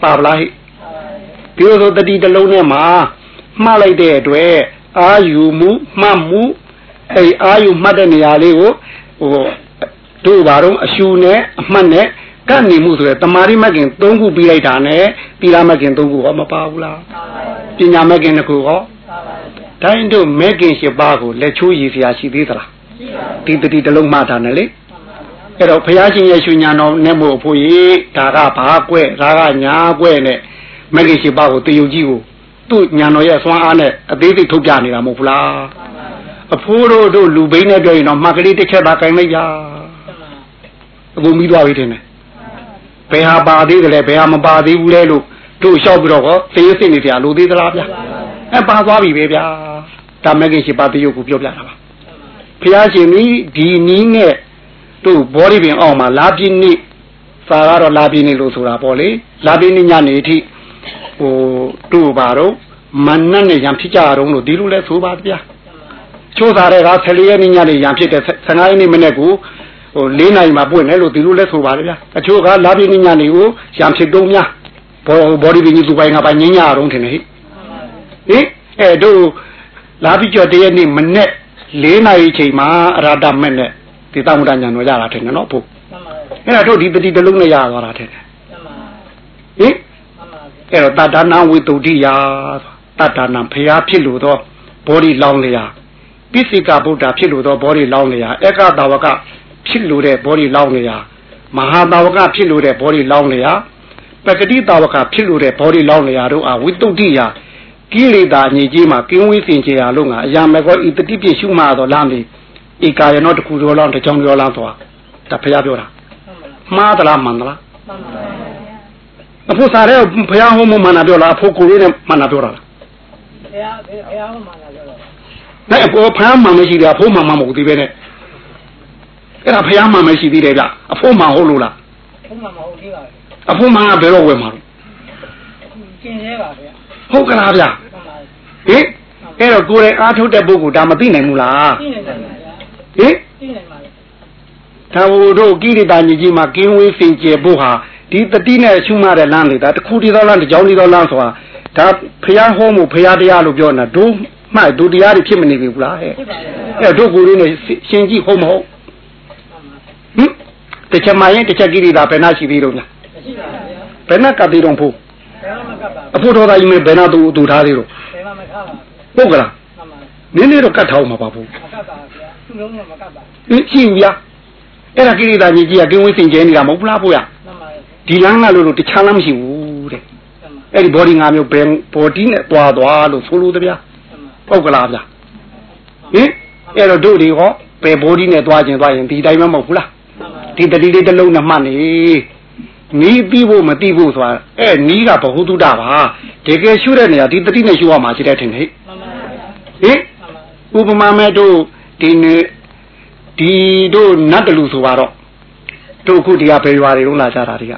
Speaker 2: ပါလားဟိဒီလိုတတိတလုံးနဲ့မှာမှားလိုက်တဲ့အတွက်အာယူမှုမှတ်မှုအာယူမှတ်တဲ့နေရာလေးကိုတို့ဘာတော့အရှူနဲ့အမှတ်နဲ့ကန့်နေမှုဆိုရယ်တမာရိမကင်3ခုပြီးလိုက်တာနဲ့သီလမကင်3ခုဟောမပါဘူးလားပညာမကင်2ခုဟောတိုင်းတို့မကင်7ပါးကိုလက်ချိုးရည်စရာရှိသေးသလားဒီတတိတလုံးမှတ်တာနဲ့လေအဲ့တော့ဘုရားရှင်ရဲ့ရှင်ညာတော်နဲ့မို့ဖို့ရေးဒါကဘာကွဲဒါကညာကွဲနဲ့မကင်7ပါးကိုတယုတ်ကြီးကိုသူ့ညာတော်ရဲ့စွမ်းအားနဲ့အသေးစိတ်ထုတ်ပြနေတာမဟုတ်ဘူးလားအဖိုးတို့လူဘိန်းနဲ့ပြောရင်တော့မှတ်ကလေးတစ်ချက်သာကင်လိုက်ကြအခုမိသွားပြီထင်တယ်ဘယ်ဟာပါသေးတယ်လဲဘယ်ဟာမပါသေးဘူးလဲလို့တို့လျှောက်ပြီးတော့သေစစ်နေကြလို့သေးသလားဗျာပါသွားပြီပဲဗျာဒါမကင်7ပါးတယုတ်ကိုပြောပြတာပါဘုရားရှင်ဒီနီးနဲ့တို့ဘောဓိပင်အောင်မှာလာပြင်းနေစာကတော့လာပြင်းနေလို့ဆိုတာပေါ့လေလာပြင်းနေညနေအထိတို့ပါတော့မနတ်နဲ့ရံဖြစ်ကြတော့လို့ဒီလိုလဲဆိုပါဗျာချိုးစားတဲ့က14ရက်နေ့ညနေရံဖြစ်တဲ့15ရက်နေ့မနေ့ကို4နိုင်မှာပွင့်တယ်လို့ဒီလိုလဲဆိုပါလေဗျာအချို့ကလာပြင်းနေညနေကိုရံဖြစ်တုံးများဘောဓိပင်ကြီးသူပိုင်းကပိုင်းညညအောင်ထင်တယ်ဟိတို့လာပြီးကြော်တရက်နေ့မနေ့4နိုင်ချိန်မှာအရာဒမဲ့နဲ့ဒီတောင်မတညာတော်ရတာထင်တယ်နော်ဖို့အဲ့ဒါတို့ဒီတတိတလုံးနဲ့ရသွားတာထင်တယ်အဲ့တော့တတ္တနာဝိတုဒ္ဓိယတတ္တနာဖျားဖြစ်လို့တော့ဘောဓိလောင်းလျာပိစိကဗုဒ္ဓဖြစ်လို့တော့ဘောဓိလောင်းလျာဧကတာဝကဖြစ်လို့တဲ့ဘောဓိလောင်းလျာမဟာတာဝကဖြစ်လို့တဲ့ဘောဓိလောင်းလျာပကတိတာဝကဖြစ်လို့တဲ့ဘောဓိလောင်းလျာတို့ဝိတုဒ္ဓိယကိလေသာညစ်ကြေးမှာကင်းဝေးစင်ကြယ်အောင်ငါအရာမဲ့ကောဤတတိပြည့်ရှုမှာတော့လားမသိဧကာယနောတခုတော်လောင်းတစ်ချောင်းတော်လောင်းသွားဒါဖျားပြောတာမှားသလားမှန်သလားအဖို့စားတဲ့ဘုရားဟောမှမှန်တာပြောလားအဖို့ကိုလေးနဲ့မှန်တာပြောတာလားဘုရားဟောမှန်တာပြောတာဒါအဖို့ဘုရားမှန်မရှိတယ်အဖို့မှန်မှမဟုတ်သေးပဲနဲ့အဲ့ဒါဘုရားမှန်မရှိသေးတယ်ဗျအဖို့မှန်ဟုတ်လို့လားအဖို့မှန်မဟုတ်သေးပါဘူးအဖို့မှန်ကဘယ်တော့ဝယ်မှာလို့ကျင်သေးပါဗျဟုတ်ကလားဗျအဲ့တော့ကိုယ်တိုင်အားထုတ်တဲ့ပုဂ္ဂိုလ်ဒါမသိနိုင်ဘူးလားသိနိုင်ပါဗျာသိနိုင်ပါလေဒါတို့ကိရိတာညကြီးမှာကင်းဝေးစင်ကြယ်ဖို့ဟာဒီတတိနဲ့ရှုမှတဲ့လမ်းလေဒါတစ်ခုတည်းသောလမ်းတစ်ကြောင်းတည်းသောလမ်းဆိုတာဒါဖျားဟောမှုဖျားတရားလို့ပြောနေတာတို့မှတို့တရားတွေဖြစ်မနေပြီဘူးလားအဲ့တို့ကိုယ်လေးနဲ့ရှင်ကြည့်ဟုတ်မဟုတ်တချက်မှရင်တချက်ကိရိတာဘယ်နှရှိသေးတော့လားမရှိပါဘူးဘယ်နှကပ်သေးတော့ဖို့ဘယ်မှမကပ်ပါဘူးအဖို့တော်သားကြီးမင်းဘယ်နှတူထားသေးတော့ဘယ်မှမကပ်ပါဘူးဟုတ်ကလားနင်းနေတော့ကတ်ထောင်းမှာပါဘူးမကပ်ပါဘူးဗျာသူ့လုံးတော့မကပ်ပါဘူးရှိဗျာအဲ့ဒါကိရိတာကြီးကကင်းဝေးစင်ကြဲနေတာမဟုတ်လားဖို့ရဒီလမ်းကလို့တခြားလမ်းမရှိဘူးတဲ့အဲ့ဒီ body 5မျိုးဘယ် body နဲ့တွားလို့ဆိုလို့တဗျာပုတ်ကလားဗျာအဲ့တော့တို့တွေဟောဘယ် body နဲ့တွားရင်ဒီတိုင်းမဟုတ်ဘူးလားဒီတတိလေးတစ်လုံးနဲ့မှတ်နေနီးပြီးဖို့မသိဖို့ဆိုတာနီးကဘ ഹു တုဒပါတကယ်ရှုတဲ့နေရာဒီတတိနဲ့ရှုရမှာရှိတဲ့ထင်ဟဲ့ဥပမာမဲ့တို့ဒီနေ့ဒီတို့နတ်တလူဆိုတော့တို့ခုဒီကဘယ်ရွာတွေလုံးလာကြတာတွေက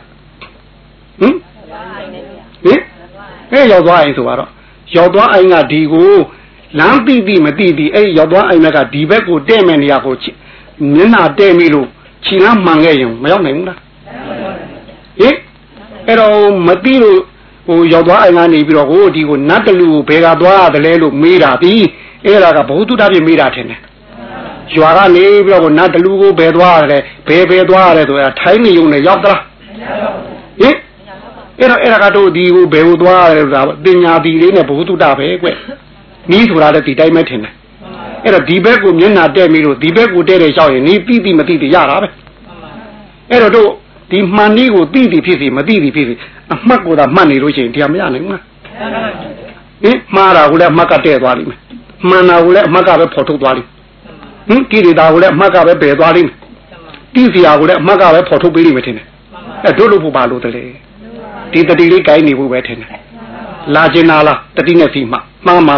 Speaker 2: ရောက်သွားအိမ်ဆိုတော့ရောက်သွားအိမ်ကဒီကိုလမ်းတိမတိအဲ့ရောက်သွားအိမ်ကဒီဘက်ကိုတဲ့မဲ့နေရာကိုမျက်နှာတဲ့မိလို့ခြေလမ်းမှန်ခဲ့ရင်မရောက်နိုင်ဘူးလားအဲ့တော့မတိလို့ရောက်သွားအိမ်ကနေပြီးတော့ဒီကိုနတ်တလူကိုဘယ်ကသွားရတယ်လဲလို့မေးတာဒီအဲ့ဒါကဘ ഹു တုဒပြမေးတာထင်တယ်ရွာကနေပြီးတော့နတ်တလူကိုဘယ်သွားရတယ်ဘယ်သွားရတယ်ဆိုတာထိုင်းနေုံနဲ့ရောက်သလားအဲ့ဒါကတော့ဒီကိုဘယ်ကိုသွားရတယ်ဆိုတာပညာတိလေးနဲ့ဘ ഹു တုဒပဲကွနီးဆိုတာလည်းဒီတိုင်းပဲထင်တယ်အဲ့တော့ဒီဘက်ကိုမျက်နှာတက်ပြီးတော့ဒီဘက်ကိုတဲ့ရှောက်ရင်နီးတိမတိရတာပဲအဲ့တော့တို့ဒီမှန်နီးကိုတိဖြစ်စီမတိဖြစ်စီအမှတ်ကိုသာမှတ်နေလို့ရှိရင်တရားမရနိုင်ဘူးလားမှားတာကိုလည်းအမှတ်ကတဲ့သွားလိမ့်မယ်မှန်တာကိုလည်းအမှတ်ကပဲဖော်ထုတ်သွားလိမ့်မယ်ကိရိတာကိုလည်းအမှတ်ကပဲပယ်သွားလိမ့်မယ်တိစီယာကိုလည်းအမှတ်ကပဲဖော်ထုတ်ပေးလိမ့်မယ်ထင်တယ်တို့လို့ဖို့ပါလို့တလေဒီတတိလေးကိုင်းနေဖို့ပဲထင်တယ်လာကျင်လာလားတတိနဲ့စီမှမှား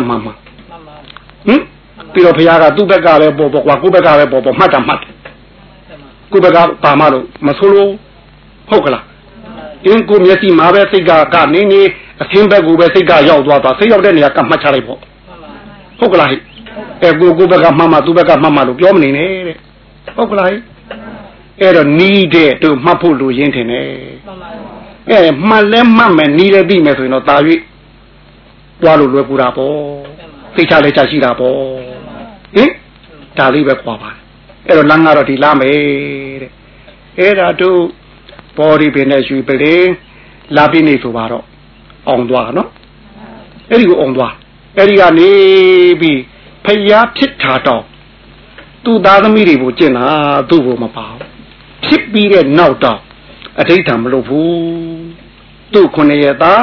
Speaker 2: ပြီးတော့ဘုရားကသူ့ဘက်ကပဲပေါ်ကွာကိုယ့်ဘက်ကပဲပေါ်မှတ်တာမှတ်ကိုယ့်ဘက်ကပါမလို့မဆိုးလို့ဟုတ်ကလားကိုမျက်စိမှာပဲစိတ်ကနေအသင်းဘက်ကိုပဲစိတ်ကရောက်သွားစိတ်ရောက်တဲ့နေရာကမှတ်ချလိုက်ပေါ့ဟုတ်ကလားကိုဘက်ကမှတ်သူ့ဘက်ကမှတ်လို့ပြောမနေနဲ့တဲ့ဟုတ်ကလားအဲ့တော့နီးတဲ့တို့မှတ်ဖို့လိုရင်းထင်တယ်မှန်လဲမှတ်မယ်နီးလဲသိမယ်ဆိုရင်တော့တာ၍တွားလို့လွယ်ကူတာပေါ့သိချလဲချရှိတာပေါ့ဟင်ဒါလေးပဲခွာပါအဲ့တော့လမ်းကတော့ဒီလားမယ်တဲ့အဲ့ဒါတို့ဘော်ဒီပင်နဲ့ရွှေပလင်းလာပြနေဆိုပါတော့အောင်သွားနော်အဲ့ဒီကိုအောင်သွားအဲ့ဒီကနေပြီးဖျားဖြစ်တာတော့သူ့သားသမီးတွေကိုကျင့်တာသူ့ကိုမပါဘူးဖြစ်ပြီးတဲ့နောက်တော့အဋ္ဌာမလို့ဘူးသူ့9ရက်သား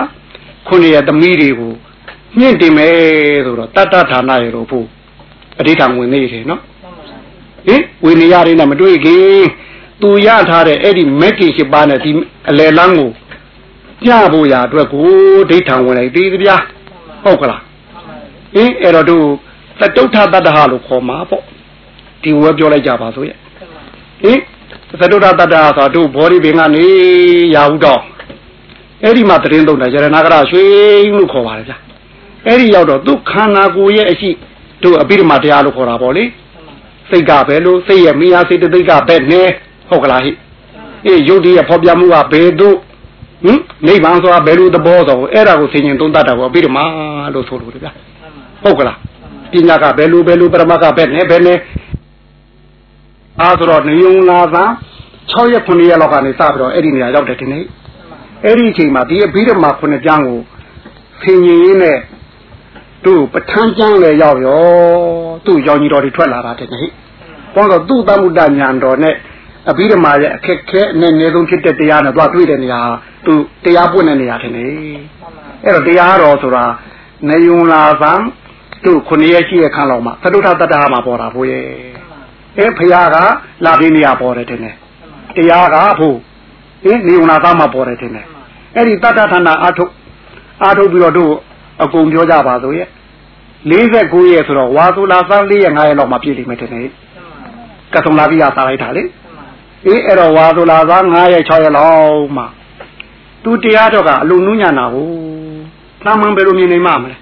Speaker 2: 9ရက်သမီးတွေကိုမြင့်တင်မယ်ဆိုတော့တတ္တဌာနရတော့ဘူးအဋ္ဌာဝင်နေတယ်နော်ဟင်ဝိနည်းရင်းနဲ့မတွေ့ခင်သူရထားတဲ့အဲ့ဒီမက်ကြီးရှိပါနဲ့ဒီအလယ်လန်းကိုပြဖို့ရာအတွက်ကိုဒိဋ္ဌံဝင်လိုက်သေးသဗျာဟုတ်ကလားဟင်အဲ့တော့တို့သတုဋ္ဌတတ္တဟလို့ခေါ်မှာပေါ့ဒီဝဲပြောလိုက်ကြပါဆိုရဲ့ဟင်သတုဋ္ဌတတ္တဟဆိုတို့ဘောဓိပင်ကနေရဘူးတော့အဲ့ဒီမှာတရင်သုံးတာရဏဂရရွှေလို့ခေါ်ပါတယ်ဗျာအဲ့ဒီရောက်တော့သူခန္ဓာကိုယ်ရဲ့အရှိတို့အပိဓမ္မာတရားလို့ခေါ်တာပေါ့လေစိတ်ကပဲလို့စိတ်ရဲ့မိအားစိတ်တိတ်ကပဲနဲ့ဟုတ်ကလားဟိအေးယုတ်တည်းရဲ့ဖော်ပြမှုကဘယ်သို့နိဗ္ဗာန်ဆိုတာဘယ်လိုသဘောဆိုအဲ့ဒါကိုသိရင်သုံးတတ်တာပေါ့အပိဓမ္မာလို့ဆိုလို့ဗျာဟုတ်ကလားပညာကဘယ်လိုပရမကပဲနဲ့ဘယ်နဲ့အားဆိုတော့နေုံလာသာ6ရက်9ရက်လောက်ကနေစပြီးတော့အဲ့ဒီနေရာရောက်တယ်ဒီနေ့အဲ့ဒီအချိန်မှာဒီအပိဓမ္မာ9ကျမ်းကိုသိရင်ရင်းနဲ့သူ့ပဋ္ဌာန်းကျမ်းလည်းရောက်ရောသူ့ရောင်ကြီးတော်တွေထွက်လာတာတဲ့ဟိဘောတော့သူ့တမ္မုဒ္ဒဉာဏ်တော်နဲ့အဘိဓမ္မာရဲ့အခက်ခဲနဲ့အနည်းဆုံးဖြစ်တဲ့တရားနဲ့သွားတွေ့တဲ့နေရာသူတရားပွင့်တဲ့နေရာထင်တယ်အဲ့တော့တရားတော်ဆိုတာနေုံလာသံသူ9ရက်ရှိတဲ့ခန်းလောက်မှာသတုဋ္ဌတတ္တမှာပေါ်တာဘိုးရဲ့အဲဖရာကလာပြီးနေရာပေါ်တယ်ထင်တယ်တရားကဖို့နေုံလာသံမှာပေါ်တယ်ထင်တယ်အဲ့ဒီတတ္တဌာနအာထုတ်ပြီးတော့တို့အကုန်ပြောကြပါဆိုရဲ့49ရက်ဆိုတော့ဝါဆိုလာသံ4ရက်5ရက်လောက်မှပြည့်လိမ့်မယ်ထင်တယ်ကဆုံလာပြီးရစားလိုက်တာလေအဲ့တော့ဝါဆိုလာသံ9ရက်6ရက်လောက်မှသူတရားတော့ကအလုံးနုညံ့တာကိုသာမန်ဘယ်လိုမြင်နိုင်မှာမလဲ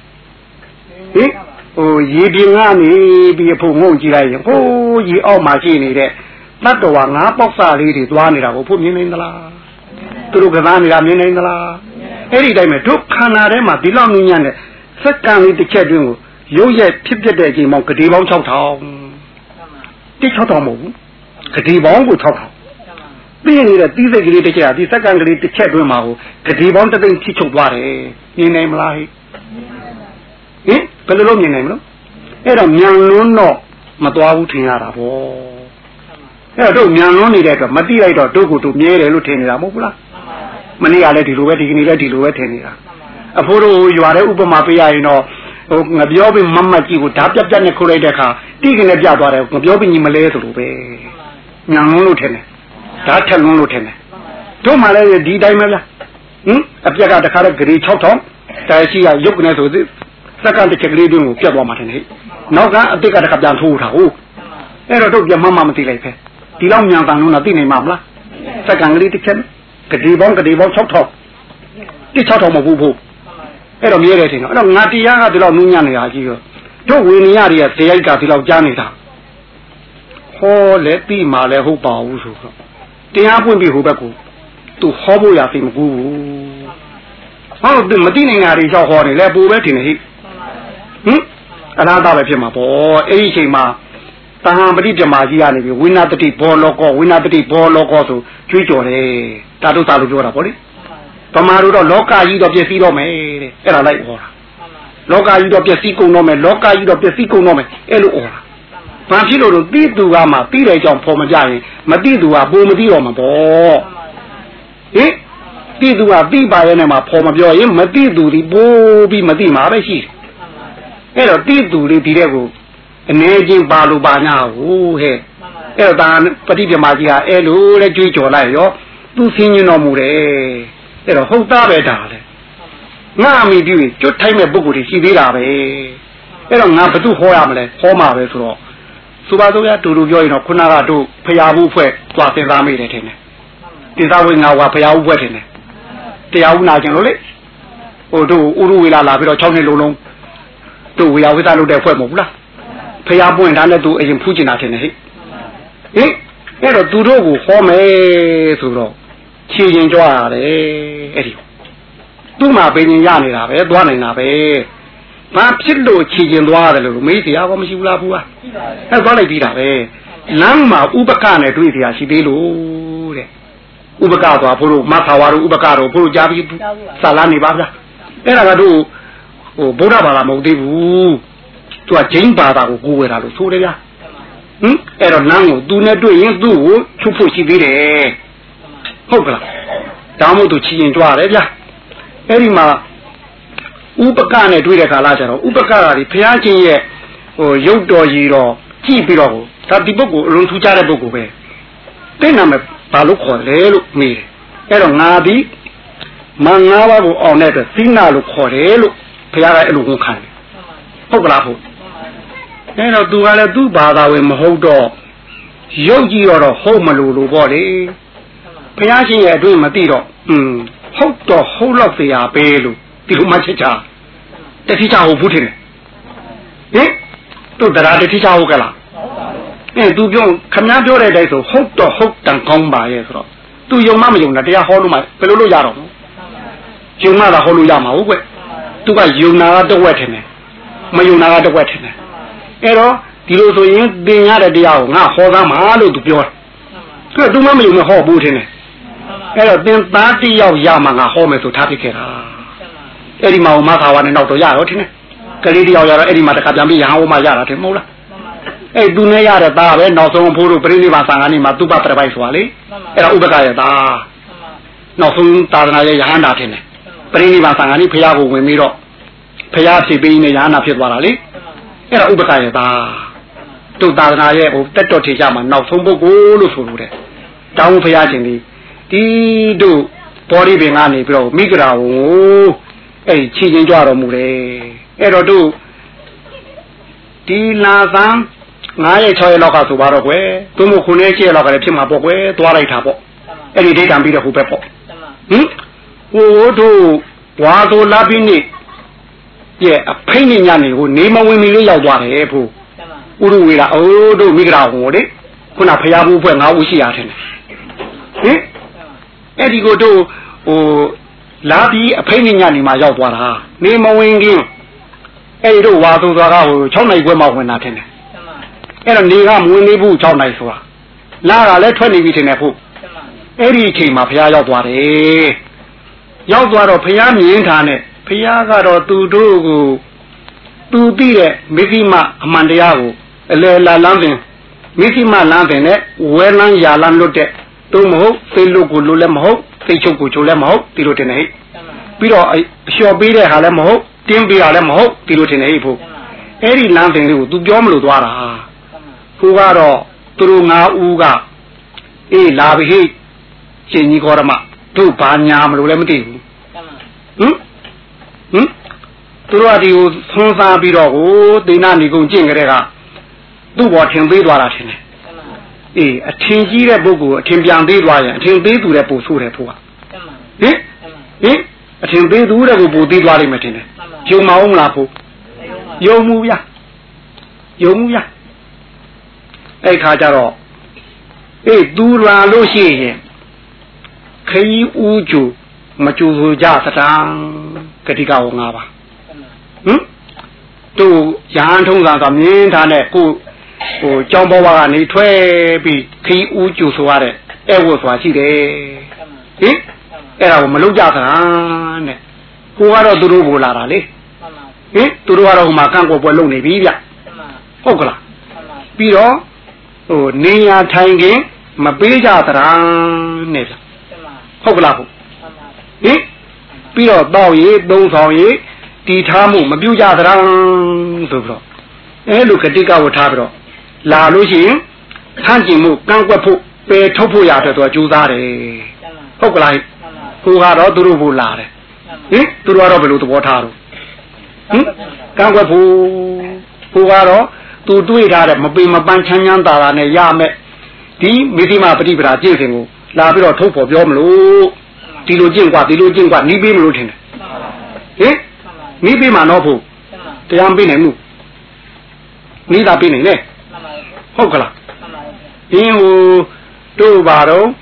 Speaker 2: ရေပြင်ကနေပြီးဖို့ငုံကြည့်လိုက်ရင်ဟိုးရေအောက်မှာရှိနေတဲ့တတ္တဝါငါးပေါက်စားလေးတွေသွားနေတာကိုဖို့မြင်နိုင်သလားသူတို့ကစားနေတာမြင်နိုင်သလားအဲ့ဒီတိုင်းမှာဒုက္ခနာထဲမှာဒီလောက်နုညံ့တဲ့စက္ကန့်လေးတစ်ချက်တွင်းကိုရုပ်ရဲ့ဖြစ်ဖြစ်တဲ့အချိန်ပေါင်းဂတိပေါင်း6000တိ6000မဟုတ်ဘူးဂတိပေါင်းကို6000ပြီးနေတဲ့တီးစိတ်ကလေးတစ်ချက်ကဒီစက္ကန့်ကလေးတစ်ချက်တွင်းမှာကိုဂတိပေါင်းတစ်သိန်းထိချုပ်သွားတယ်မြင်နိုင်မလားဟိဘယ်လိုလုပ်မြင်နိုင်မလို့အဲ့တော့မြန်လွန်းတော့မသွားဘူးထင်ရတာပေါ့အဲ့တော့မြန်လွန်းနေတဲ့အတွက်မတိလိုက်တော့တို့ကိုတို့မြဲတယ်လို့ထင်နေတာမဟုတ်ဘူးလားမနေ့ကလည်းဒီလိုပဲဒီကနေ့လည်းဒီလိုပဲထင်နေတာအဖိုးတို့ရွာတဲ့ဥပမာပေးရရင်တော့ငါပြောပြီးမမတ်ကြီးကိုဓာပြက်ပြက်နဲ့ခုတ်လိုက်တဲ့အခါတိကနေပြသွားတယ်ငါပြောပြီးညီမလဲဆိုလိုပဲမြန်လွန်းလို့ထင်တယ်ဓာထက်လွန်းလို့ထင်တယ်တို့မှလည်းဒီတိုင်းပဲလားအပြက်ကတခါတော့ဂရီ6000တာရှိရရုပ်ကနေဆိုစက္ကန့်တစ်ချက်ကလေးတွင်းကိုပြတ်သွားမှထင်တယ်နောက်ကအတိတ်ကတခါပြန်ထိုးတာဟုတ်အဲ့တော့တို့ပြန်မသိလိုက်ပဲဒီလောက်မြန်တန်လို့တော့သိနိုင်မှာမလားစက္ကန့်ကလေးတစ်ချက်ဂတိပေါင်း6000တိ6000မဟုတ်ဘူးအဲ့တော့မြဲတယ်ထင်တော့အဲ့တော့ငါတရားကဒီလောက်နူးညံ့နေတာကြီးရောတို့ဝိနည်းတွေကဇေယိုက်ကဒီလောက်ကြားနေတာဟောလဲပြီးမှလည်းဟုတ်ပါဘူးဆိုတော့တရားပွင့်ပြီးဟိုဘက်ကိုသူဟောဖို့ရသိမကူဘူးဟောမသိနိုင်တာတွေလျှောက်ဟောနေလဲပူပဲထင်တယ်ဟိအလားတာပဲဖြစ်မှာပေါ့အဲ့ဒီအချိန်မှာတဟံပฏิပြမာကြီးကနေပြီးဝိနာတတိဘောလောကောဝိနာတတိဘောလောကောဆိုကြွေးကြော်တယ်တာတုသာလို့ပြောတာပေါ့လေဗမာတို့တော့လောကကြီးတော့ပျက်စီးတော့မယ်တဲ့အဲ့ဒါလိုက်ဟောတာလောကကြီးတော့ပျက်စီးကုန်တော့မယ်လောကကြီးတော့ပျက်စီးကုန်တော့မယ်အဲ့လိုဟောတာဘာဖြစ်လို့တော့သိသူကမှသိတယ်ကြောင့်ဖော်မကြရင်မသိသူကပုံမသိတော့မှာပေါ့သိသူကသိပါရဲ့နဲ့မှဖော်မပြောရင်မသိသူဒီပိုးပြီးမသိမှာပဲရှိတယ်အဲ့တော့သိသူလေးဒီတဲ့ကိုအနေချင်းပါလို့ပါညာဟိုးဟဲ့အဲ့တော့ဒါပฏิပြမာကြီးကအဲ့လိုလဲကြွေးကြော်လိုက်ရောသူဆင်းញတော်မူတယ်အဲ့တော့ဟုတ်သားပဲဒါလေငါအမိပြုကျွတ်ထိုင်းမဲ့ပုဂ္ဂိုလ်တွေရှိသေးတာပဲအဲ့တော့ငါဘသူဟောရမလဲဟောမှာပဲဆိုတော့ဆိုပါတော့ရတူတူပြောရင်တော့ခုနကတို့ဖရာဘူးဖွဲ့သွားသင်သားမိတယ်ထင်တယ်တင်သားဝေငါဝါဖရာဘူးဖွဲ့ထင်တယ်တရားဦးနာကျင်လို့လေဟိုတို့ဥရဝေလာပြီးတော့6နှစ်လုံးလုံးတို့ဝေယဝိသလုပ်တဲ့ဖွဲ့မဟုတ်ဘူးလားဖရာပွင့်တာနဲ့သူအရင်ဖူးကျင်တာထင်တယ်ဟဲ့အဲ့တော့သူတို့ကိုဟောမယ်ဆိုတော့ခြေရင်ကြွားရတယ်အဲ့ဒီသူ့မှာပင်ရင်ရနေတာပဲသွားနေတာပဲဘာဖြစ်လို့ခြေရင်သွားရတယ်လို့မေးတရားကောမရှိဘူးလားဘူးอ่ะအဲ့သွားလိုက်ပြီးတာပဲလမ်းမှာဥပကနဲ့တွေ့တရားရှိသေးလို့တဲ့ဥပကသွားဖို့လို့မထာဝါတို့ဥပကတို့ဖို့လို့ကြားပြီးစာလာနေပါဗျာအဲ့ဒါကတို့ဟိုဗုဒ္ဓဘာသာမဟုတ်သေးဘူးသူကဂျိန်းဘာသာကိုကိုးဝဲတာလို့ဆိုတယ်ဗျာအဲ့တော့လမ်းကိုသူနဲ့တွေ့ရင်သူ့ကိုချုပ်ဖို့ရှိသေးတယ်ဟုတ်ကလားဒါမှမဟုတ်သူချီရင်ကြွားတယ်ဗျာအဲ့ဒီမှာဥပကနဲ့တွေ့တဲ့ခါလာကြတော့ဥပကကဒီဘုရားရှင်ရဲ့ဟိုရုပ်တော်ကြီးတော့ကြည့်ပြီးတော့ဒါဒီပုဂ္ဂိုလ်အလုံးထူးခြားတဲ့ပုဂ္ဂိုလ်ပဲသိနာမယ်ဘာလို့ခေါ်လဲလို့မေးတယ်အဲ့တော့ငါဒီမင်္ဂလာကိုအောင်တဲ့အတွက်သီနာလို့ခေါ်တယ်လို့ဘုရားကအဲ့လိုဝန်ခံတယ်ဟုတ်ကလားဟုတ်အဲ့တော့သူကလည်းသူ့ဘာသာဝင်မဟုတ်တော့ရုပ်ကြည့်တော့ဟုတ်မလို့ပေါ့လေဘုရားရှင်ရဲ့အတွင်းမသိတော့ဟုတ်တော့ဟုတ်တော့ပြရပဲလို့ဒီလိုမှချက်ချတတိချဟုတ်ဘူးထင်တယ်ဟင်သူတရားတတိချဟုတ်ကလားသူပြောခမည်းပြောတဲ့အတိုင်းဆိုဟုတ်တော့ဟုတ်တန်ကောင်းပါရဲ့ဆိုတော့သူယုံမမယုံတာတရားဟောလို့မှဘယ်လိုလုပ်ရတော့ယုံမတာဟောလို့ရမှာဟုတ်ကွသူကယုံနာတဝက်ထင်တယ်မယုံနာတဝက်ထင်တယ်အဲ့တော့ဒီလိုဆိုရင်သင်ရတဲ့တရားကိုငါဟောသားမှာလို့သူပြောတယ်သူမမယုံနဲ့ဟောဘူးထင်တယ်အဲ့တော့သင်သားတယောက်ရမှာငါဟောမယ်ဆိုထားပြခဲ့တာအဲ့ဒီမှာမသာဝါနဲ့နောက်တော့ရတော့ထင်တယ်ကလေးတယောက်ရတော့အဲ့ဒီမှာတခါပြန်ပြီးရဟန်းဟောမှရတာထင်မဟုတ်လားအဲ့သူနဲ့ရတဲ့သားပဲနောက်ဆုံးဖိုးတို့ပြိဋိဘံသံဃာနေမှာသူပပြပိုက်ဆိုတာလေအဲ့ဒါဥပကရဲ့သားနောက်ဆုံးသာသနာရဲ့ရဟန္တာထင်တယ်ပြိဋိဘံသံဃာနေဖရာကိုဝင်ပြီးတော့ဖရာဖြစ်ပြီးနေရဟန္တာဖြစ်သွားတာလေအဲ့ဒါဥပကရဲ့သားတို့သာသနာရဲ့ဟိုတက်တော်ထေကြမှာနောက်ဆုံးပုဂ္ဂိုလ်လို့ဆိုလို့တယ်တောင်းဖရာချင်းဒီတို့ဘောရီပင်ကနေပြီးတော့မိဂရာကိုအဲ့ခြေချင်းကြွတော်မူတယ်အဲ့တော့တို့ဒီလာသံ9ရက်6ရက်လောက်ကဆိုပါတော့ကွယ်သူမို့9ရက်7ရက်လောက်ကလည်းဖြစ်မှာပေါ့ကွယ်သွားလိုက်တာပေါ့အဲ့ဒီဒိဋ္ဌံပြီးတော့ဟိုဘက်ပေါ့ဟိုတို့ဝါဆိုလာပြီးနေရဲ့အဖိနေညနေကိုနေမဝင်မီလေးရောက်သွားတယ်ဖို့ဥရဝေလာအိုးတို့မိဂရာဟိုလေခုနဖျားဘူးဖွဲ့9ဦးရှိရထင်တယ်ဟင်အဲ့ဒီကိုတို့ဟိုလာပြီးအဖိနေညနေမှာရောက်သွားတာနေမဝင်ခင်အဲ့ဒီတို့ဝါဆိုသွားတာဟို6နိုင်ခွဲမှဝင်တာထင်တယ်အဲ့တော့နေကမဝင်နေဘူး6နိုင်ဆိုတာလာကလည်းထွက်နေပြီထင်တယ်ဖို့အဲ့ဒီအချိန်မှာဘုရားရောက်သွားတယ်ရောက်သွားတော့ဘုရားမြင်ထားနဲ့ဘုရားကတော့သူတို့ကိုသူသိတဲ့မိသိမအမှန်တရားကိုအလယ်လာလမ်းပင်မိသိမလမ်းပင်နဲ့ဝဲလန်းရာလန်းလွတ်တဲ့သူမဟုတ်သိလို့ကိုလို့လည်းမဟုတ်သိချုပ်ကိုချိုးလည်းမဟုတ်ဒီလိုတင်နေဟိပြီးတော့အလျှော်ပေးတဲ့ဟာလည်းမဟုတ်တင်းပေးတာလည်းမဟုတ်ဒီလိုတင်နေဟိဖို့အဲ့ဒီလမ်းပင်လေးကို तू ပြောမလို့သွားတာကိုကတော့သူတို့9ဦးကအေးလာပြီဟိရှင်ကြီးခေါ်ရမတို့ဘာညာမလို့လည်းမသိဘူးသူတို့ကဒီကိုသွန်းစားပြီးတော့ဟိုဒေနာနေကုန်ကျင့်ကြတဲ့ကသူ့ဘောထင်သေးသွားတာထင်တယ်အေးအထင်ကြီးတဲ့ပုဂ္ဂိုလ်အထင်ပြန်သေးသွားရင်အထင်သေးသူတဲ့ပို့ဆိုးတယ်ဖို့ကဟင်အထင်သေးသူတဲ့ကိုပို့သေးသွားလိမ့်မယ်ထင်တယ်ယုံမအောင်လားဖို့ယုံမှုဗျယုံမှုဗျအဲ့ခါကျတော့အေးသူလာလို့ရှိရင်ခရီးဦးကျူမကျူဆိုကြသတံကတိကဟော9ပါတို့ရဟန်းထုံးစံကမြင်းထားနဲ့ကိုဟိုကြောင်းဘဝကနေထွက်ပြီးခရီးဦးကျူဆိုရတဲ့အဲ့ဝတ်ဆိုတာရှိတယ်ဟင်အဲ့ဒါကိုမလုပ်ကြသလားတဲ့ကိုကတော့သူတို့ကိုလာတာလေဟင်သူတို့ကတော့ဟိုမှာကန့်ကွက်ပွဲလုပ်နေပြီဗျဟုတ်ကလားပြီးတော့ဟိုနေရထိုင်ခင်မပေးကြသလားနဲ့ဗျဟုတ်ကလားဟုတ်ဟင်ပြီးတော့တောက်ရည်သုံးဆောင်ရည်တီထားမှုမပြုကြသလားဆိုပြီးတော့အဲ့လိုကတိကဝတ်ထားပြီးတော့လာလို့ရှိရင်ဆန့်ကျင်မှုကန့်ကွက်ဖို့ပယ်ထုတ်ဖို့ရတဲ့သူကကြိုးစားတယ်ဟုတ်ကလားကိုကတော့သူတို့ကိုလာတယ်ဟင်သူတို့ကတော့ဘယ်လိုသဘောထားတော့ဟင်ကန့်ကွက်ဖို့ကိုကတော့သူတွေးထားတဲ့မပင်မပန်းချမ်းချမ်းသာသာနဲ့ရမယ်ဒီမိသိမပฏิပဒါကျင့်စဉ်ကိုလာပြီးတော့ထုတ်ဖို့ပြောမလို့ဒီလိုကျင့်กว่าဒီလိုကျင့်กว่าနီးပေးမလို့ထင်တယ်ဟင်နီးပေးမှာတော့ဖို့တရားပေးနိုင်မှုနီးတာပေးနိုင်လေဟုတ်ကလားဒီဟိုတို့ပါတော့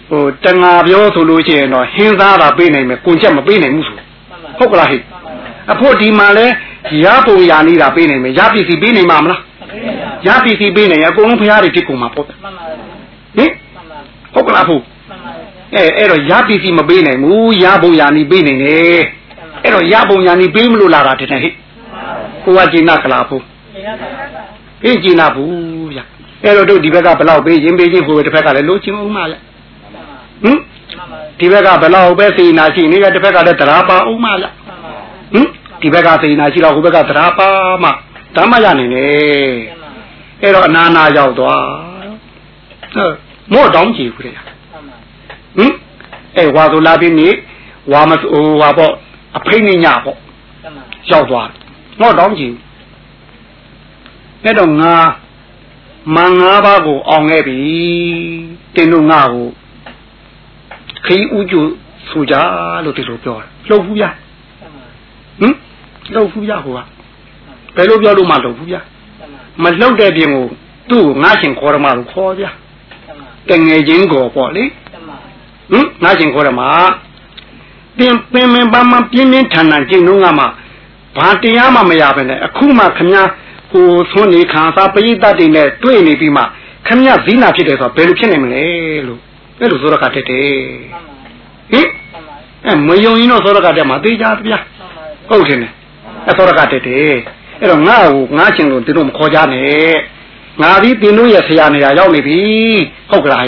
Speaker 2: တငါပြောဆိုလို့ရှိရင်တော့ဟင်းသားတာပေးနိုင်မယ်ကိုချက်မပေးနိုင်ဘူးဆိုဟုတ်ကလားဟဲ့အဖို့ဒီမှာလဲရပုံရနေတာပေးနိုင်မယ်ရပစ္စည်းပေးနိုင်မှာမလားရပစ္စည်းပေးနိုင်ရအကုန်လုံးဖရားတွေဖြစ်ကုန်မှာပေါ့ဟင်ဟုတ်ကလားဖို့အဲ့တော့ရပစ္စည်းမပေးနိုင်ဘူးရပုံရနေပေးနိုင်တယ်အဲ့တော့ရပုံရနေပေးမလို့လာတာတဲ့ဟဲ့ကိုကကျင်နာကလားဖို့ဟင်ကျင်နာဘူးဗျအဲ့တော့တို့ဒီဘက်ကဘလောက်ပေးရင်ပေးချင်းဟိုတစ်ဖက်ကလည်းလိုချင်အောင်မှာလေဟင်ဒီဘက်ကဘလောက်ပဲစေနာရှိနေတဲ့တစ်ဖက်ကလည်းတရားပါအောင်မှာလေဟင်ဒီဘက်ကစေနာရှိတော့ဟိုဘက်ကတရားပါမှဓမ္မရနေနေအဲ့တော့အနာနာရောက်သွားမို့တောင်းကြည့်ခုတဲ့ဟင်အဲ့ဝါဆိုလာပြီးနေဝါမဟိုဟာပေါ့အဖိနေညပေါ့ရောက်သွားမို့တောင်းကြည့်အဲ့တော့ငါမင်္ဂပါးကိုအောင်ခဲ့ပြီတင်တို့ငါ့ကိုခီးဥကျဆိုကြလို့ဒီလိုပြောတယ်လှုပ်ဘူးဗျဟင်လှုပ်ဘူးဗျဟိုကဘယ်လိုပြောလို့မှလှုပ်ဘူးဗျမလှုပ်တဲ့ပြင်ကိုသူ့ကိုငါရှင်ခေါ်ရမှာလို့ခေါ်ဗျတငယ်ချင်းကိုပေါ့လေဟင်ငါရှင်ခေါ်ရမှာပင်ပန်းမပြင်းပြင်းထန်ထန်ကျင့်တော့ငါမှာဘာတရားမှမရပဲနဲ့အခုမှခမညာကိုသွန်းနေခံစားပရိသတ်တွေနဲ့တွေ့နေပြီးမှခမညာဇီနာဖြစ်တယ်ဆိုတော့ဘယ်လိုဖြစ်နိုင်မလဲလို့အဲ့လိုဆိုတော့ကတက်တယ်ဟင်မယုံရင်တော့ဆိုတော့ကတက်မှာသိကြဗျာဟုတ်တယ်အဲ့ဆိုတော့ကတက်တယ်အဲ့တော့ငါ့ကိုငါချင်းလို့တင်တို့မခေါ်ကြနဲ့ငါပြီးတင်တို့ရဲ့ဆရာနေရာရောက်နေပြီဟုတ်ကလားဟင်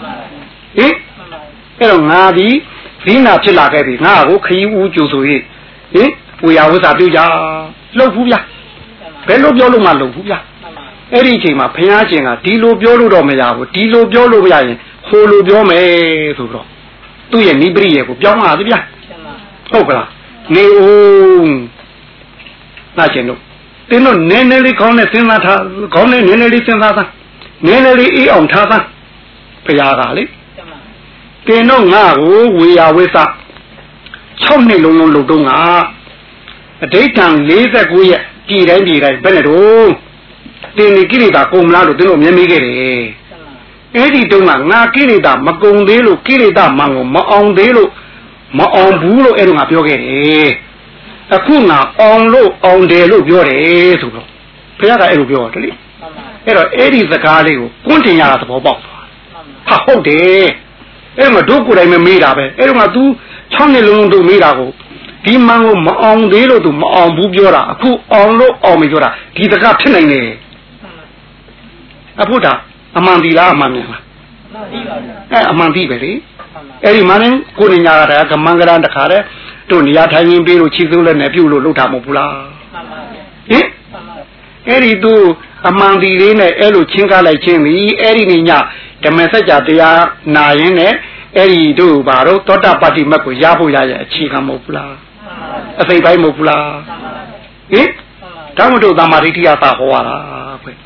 Speaker 2: အဲ့တော့ငါပြီးဇီနာဖြစ်လာခဲ့ပြီငါ့ကိုခရီးဦးကျူဆိုရင်ဟင်ဝေယဝိစာပြုကြလှုပ်ဘူးဗျာဘယ်လိုပြောလို့မှလှုပ်ဘူးဗျာအဲ့ဒီအချိန်မှာဘုရားရှင်ကဒီလိုပြောလို့တော့မရဘူးဒီလိုပြောလို့မရရင်ဟိုလိုပြောမယ်ဆိုတော့သူ့ရဲ့နိပရိယေကိုပြောင်းလာသည်ဗျာဟုတ်ကလားနေဦးနာကျင်တို့တင်းတို့နည်းနည်းလေးခေါင်းနဲ့စဉ်းစားထားခေါင်းနဲ့နည်းနည်းလေးစဉ်းစားသားနည်းနည်းလေးအေးအောင်ထားသားဘုရားကလေတင်းတို့ငါ့ကိုဝေယဝိသ6နှစ်လုံးလုံးလုပ်တော့ငါအဋိဋ္ဌံ49ရက်ပြည်တိုင်းဘယ်နဲ့တော့တင်းဒီကိရိတာကုန်မလားလို့တင်းတို့မြင်မိခဲ့တယ်အဲ့ဒီတုန်းကငါကိရိတာမကုန်သေးလို့ကိရိတာမန်ကိုမအောင်သေးလို့မအောင်ဘူးလို့အဲ့တော့ငါပြောခဲ့တယ်အခုငါအောင်လို့အောင်တယ်လို့ပြောတယ်ဆိုတော့ဘုရားကအဲ့လိုပြောတယ်လေအဲ့တော့အဲ့ဒီစကားလေးကိုကွန်းတင်ရတာသဘောပေါက်သွားဟာဟုတ်တယ်အဲ့မှာတို့ကိုယ်တိုင်မမေးတာပဲအဲ့တော့ငါ तू 6နှစ်လုံးတို့မေးတာကိုဒီမန်ကိုမအောင်သေးလို့ तू မအောင်ဘူးပြောတာအခုအောင်လို့အောင်ပြီပြောတာဒီစကားဖြစ်နိုင်တယ်အဖို့တာအမှန်ဒီလားအမှန်မြန်လားအမှန်ဒီပဲလေအဲ့ဒီမှလည်းကိုနေညာကတည်းကမင်္ဂလာတခါတည်းတို့နေရာထိုင်ရင်းပေးလို့ချီစိုးလည်းနဲ့ပြုတ်လို့လုပ်တာမဟုတ်ဘူးလားဟင်အဲ့ဒီသူအမှန်ဒီလေးနဲ့အဲ့လိုချင်းကားလိုက်ချင်းပြီအဲ့ဒီနေညဓမ္မစကြာတရားနာရင်းနဲ့အဲ့ဒီတို့ဘာတော့သောတာပတ္တိမတ်ကိုရဖို့ရရဲ့အခြေခံမဟုတ်ဘူးလားအစိတ်ပိုင်းမဟုတ်ဘူးလားဟင်ဒါမှမဟုတ်သမာဓိတရားသာဟောရတာခွဟင်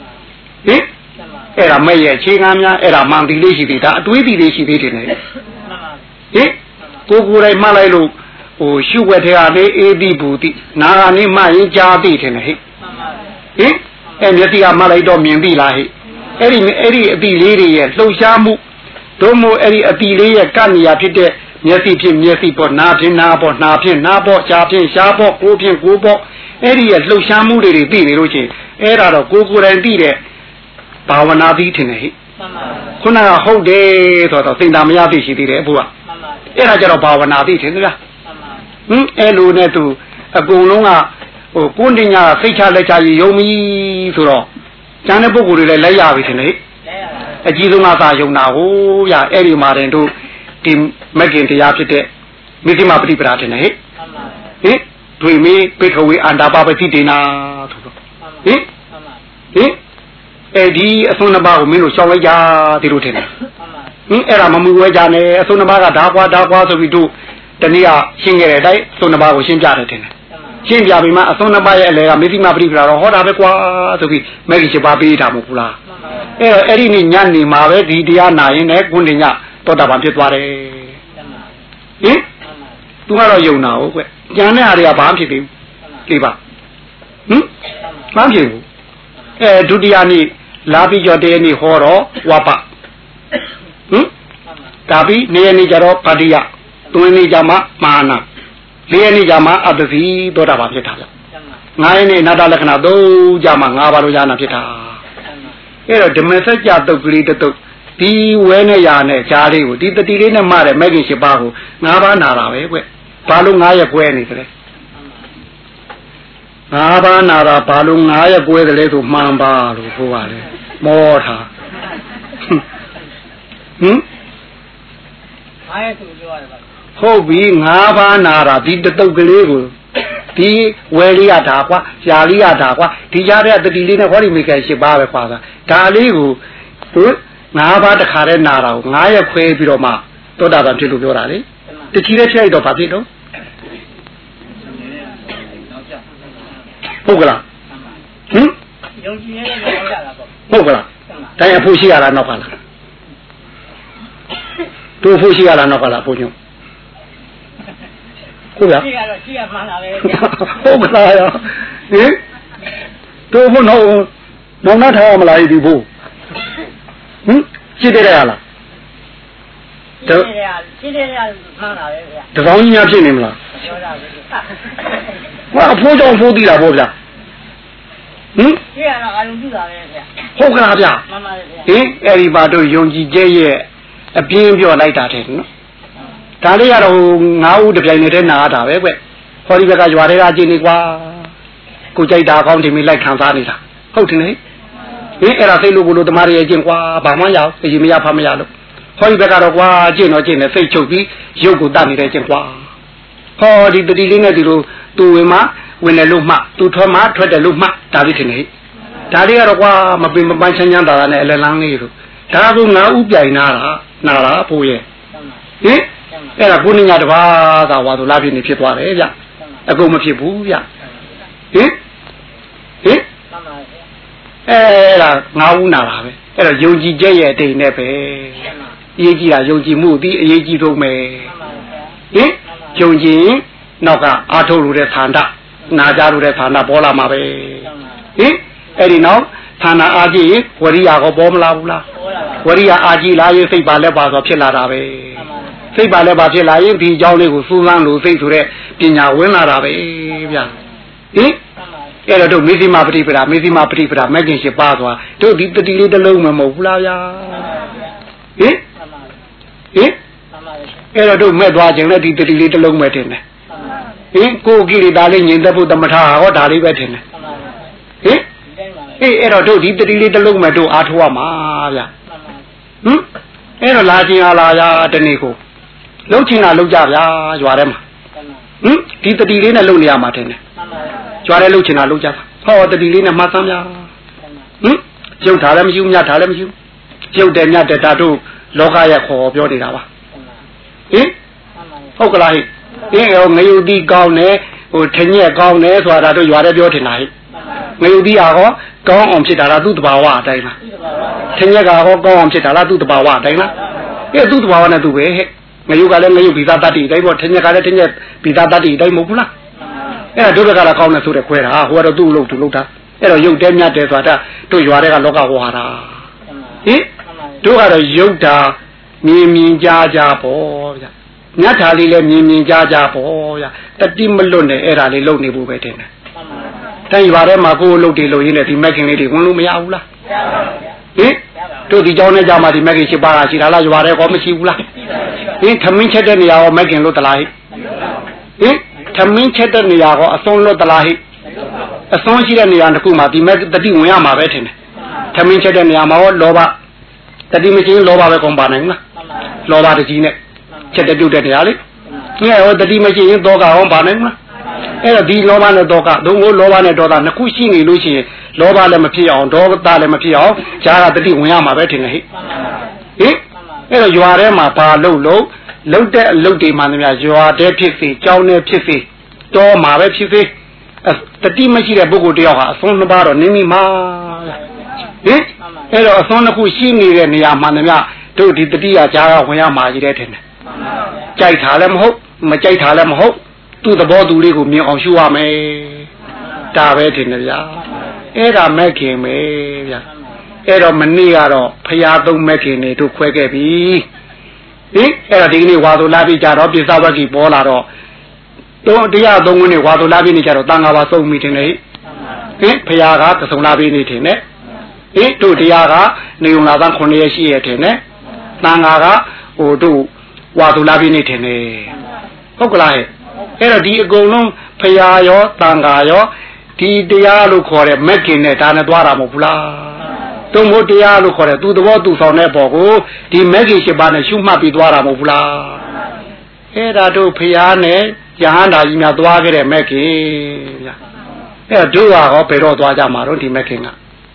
Speaker 2: အဲ့ဒါမဲ့ရဲ့အခြေခံများအဲ့ဒါမှန်ဒီလေးရှိသေးတာအတွေးဒီလေးရှိသေးတယ်လေဟင်ကိုယ်တိုင်မှတ်လိုက်လို့ဟိုရှုွက်ထဲကနေအေးတိဘူတိနာကနေမှရင်ကြားသိတယ်ဟဲ့ဟင်အဲ့မျက်စိကမှတ်လိုက်တော့မြင်ပြီလားဟဲ့အဲ့ဒီအတိလေးတွေရဲ့လှုပ်ရှားမှုတို့မို့အဲ့ဒီအတိလေးရဲ့ကနေရာဖြစ်တဲ့မျက်စိဖြစ်မျက်စိပေါ့နာဖြစ်နာပေါ့နာဖြစ်နာပေါ့ရှားဖြစ်ရှားပေါ့ကိုယ်ဖြစ်ကိုယ်ပေါ့အဲ့ဒီရဲ့လှုပ်ရှားမှုတွေသိနေလို့ချင်းအဲ့ဒါတော့ကိုယ်တိုင်သိတဲ့ဘာဝနာသိထင်တယ်ဟဲ့ခုနကဟုတ်တယ်ဆိုတော့စိတ်ဓာမရသိရှိသေးတယ်အဖိုးကအဲ့ဒါကြတော့ဘာဝနာသိထင်သလားအဲ့လိုနဲ့သူအကုန်လုံးကဟိုကိုယ်တင်ညာစိတ်ချလက်ချယုံပြီဆိုတော့ကျန်တဲ့ပုဂ္ဂိုလ်တွေလည်းလက်ရပြီထင်တယ်အကြီးဆုံးကသာယုံတာဟိုရအဲ့ဒီမှာတင်တို့ဒီမဂ္ဂင်တရားဖြစ်တဲ့မိသိမပฏิပဒါထင်တယ်ဟင်တွေ့မေးပိခဝေအန္တာပပတိတေနာဆိုတော့ဟင်အဲ့ဒီအဆုံးနှစ်ပါးကိုမင်းတို့ရှောင်လိုက်ကြဒီလိုထင်တယ်အဲ့ဒါမမှုဝဲကြနဲ့အဆုံးနှစ်ပါးကဓာကွာဆိုပြီးတို့တနည်းရှင်းခဲ့တဲ့အတိုင်းအဆုံးနှစ်ပါးကိုရှင်းပြတယ်ထင်တယ်ရှင်းပြပြီးမှအဆုံးနှစ်ပါးရဲ့အလဲကမိသိမပရိပဒါတော့ဟောတာပဲကွာဆိုပြီးမဲကြီး7ပါးပေးတာမဟုတ်ဘူးလားအဲ့ဒီနေ့ညနေမှာပဲဒီတရားနာရင်လည်းကွန်းတင်ညတောတာပန်ဖြစ်သွားတယ်ဟင်သူကတော့ယုံတာဟုတ်ကွကြံတဲ့ဟာတွေကဘာဖြစ်သေးဘူးဒီပါမဖြစ်ဘူးဒုတိယနေ့လာပြီးကြောတည်းနေ့ဟောတော့ဝါပ Tapi ni jaro padia, tu ni jama mana, dia ni jama abdi tu dah apa kita. Ngai ni nada lekna do jama ngabaru jana kita. Ero demasa jatuh beli tu, di wene jane cari u, di tadi ni mare, mungkin siapa u, ngaba nara we, palu ngaya kue ni tu. Ngaba nara palu ngaya kue tu mamba lu buat, morha. Hobi ngaba nara di tetap geliru, di weli ada apa, jali ada apa, di jari ada di lini kau ni mikir siapa apa, geliru, tu ngaba ada kare nara, ngaya kue biroma, tu dah dalam cilu biara ni, tu ciri ciri itu pasti tu, bukan? Bukan, tapi fusi ada nak lah. Tu fusi ala nak kalah punya. Kuya. Oh betul ya. Tu pun nak thah malai di bu. Ciri dia ala. Ciri dia mana dia? Terang ni apa ni mula? Wah, pujang pudi lah pujang. Ciri ala kalau tu dah dia. Oh kenapa dia? Eri batu yongji jaya. Apin biar naik dah no. Tadi kalau ngau depan ni nak ada, Hari mereka jual aja ni kuah, kucai dah kau demi naik kantor ni dah. Kau tu ni, era saya lugu temari aja kuah, bapa ya, jadi macam apa macam tu. Hari mereka kuah aja ni, saya cuci, jauh dah ni aja kuah. Hari di ni tu emma, wena lumah, tu thua mat, thua dah lumah, tadi tu ni. Tadi kalau kuah, macam yang dah ni, elang ni tu. Tapi ngau biar nara puye. Era kuning ada apa? Tahu tu labi ni pietwa le ya. Aku mesti bu ya. Era ngau nara be. Era yongji jaya deh ni be. Yeji lah yongji mudi, yeji tu me. Yongji nak atau luar thanda, najar luar thanda bola ma be. Eri nak thanda aji, wariya ko bom la pula. Wariya aji lah ye sei balik bahasa pila rabe. Sei balik bahasa pila ye di jauh ni usulan lu sei sure pinya wena rabe. Ya. Era tu mesti mapri pera, macam siapa tu? Tu di tadi tu lalu memang pula ya. Era tu medwa jangan di tadi tu lalu macam ni. Kau kiri dali ni dah pun tamatha, kau dali macam ni. Era tu di tadi tu lalu macam athwa ma ya. Era lagi ala ya teniku. Lalu cina lalu jaya juara mah. Di tadi ni lalu ni amat ni. Juara lalu cina lalu jaya. Kau tadi ni macam ya. Jauh dalam jauh nya dalam jauh. Jauh denya dah tu lokaya kau biar di rawa. Kau kelai. Ngayu di kau ni, tanya kau ni suara tu juara biar di naik. Ngayu di aku kau om si darah tu terbawa ada mana. Tanya kau om si darah tu terbawa ada mana. Tu terbawa na tu be. Ngayu kalau ngayu bisa tadi, tapi buat tanya kalau tanya bisa tadi, tapi mau pula. Dua kalau kau na sudah kuera, huara tu lu dah. Yuk demnya deh suara tu juara kalau kau huara. Dua kalau yuk dah mimi jaja po ya. Nyata li le mimi jaja po ya. Tadi melon deh era li lu ni bu beten. Tapi juara maku lu di lu ini di makin ni di kau lu maya ula. Tu di jauh ni jama di makin si baga si lala juara kau mesti ula. Thamin cedera ni awak makin lu terlahir. Thamin cedera ni awak asal lu terlahir. Asal cedera ni awak aku mati makin tadi muya ma beten. Thamin cedera ni awak loba. Tadi mesti loba be komponen lah. Loba di sini. Cedera tu dah ni. Ni awak tadi mesti doga komponen lah. Di loba ni doga. Dulu loba ni doga. Nak kusi ni lu si. Loba le mesti awak, doga le mesti awak. Cara tadi muya ma beten ni. Juara ma pa lu de mana ni juara de pisi, jauh ni pisi. Tu ma be pisi. Tadi mesti le buku dia awak. Asal baru ni ma. Asal nak kusi ni le ni mana ni. Tu di tadi cara muya ma jadi ni. Cai thale mahuk, macai thale mahuk. Tu tu bawa dulu ku mi orang syua me. Dah beten ni ya. Era makin me ya. Era meni aro, payah tu makin ni tu kuat ke bi. အဲ့ဒါဒီကနေ့ဝါဆိုလာပြီးကြတော့ပြစ္ဆဝကိပေါ်လာတော့တော့တရားသုံးခုနဲ့ဝါဆိုလာပြီးနေကြတော့တန်ခါပါစုံမိတင်လေဖရာကသစုံလာပြီးနေတင်နဲ့တို့တရားကနေုံလာသား9ရက်ရှိရတင်နဲ့တန်ခါကဟိုတို့ဝါဆိုလာပြီးနေတင်နေဟုတ်ကလားအဲ့တော့ဒီအကုန်လုံးဖရာရောတန်ခါရောဒီတရားလို့ခေါ်တဲ့မက်ကင်နဲ့ဒါနဲ့သွားတာမဟုတ်ဘူးလားတုံ့မို့တရားလို့ခေါ်တဲ့သူသဘောသူဆောင်တဲ့ဘောကိုဒီမက်ကင်7ပါးနဲ့ရှုမှတ်ပြီးသွားတာမဟုတ်ဘူးလားအဲ့ဒါတို့ဖရာနဲ့ယဟန္တာကြီးများသွားခဲ့တဲ့မက်ကင်ဗျာအဲ့တို့ကဟောဘယ်တော့သွားကြမှာတော့ဒီမက်ကင်က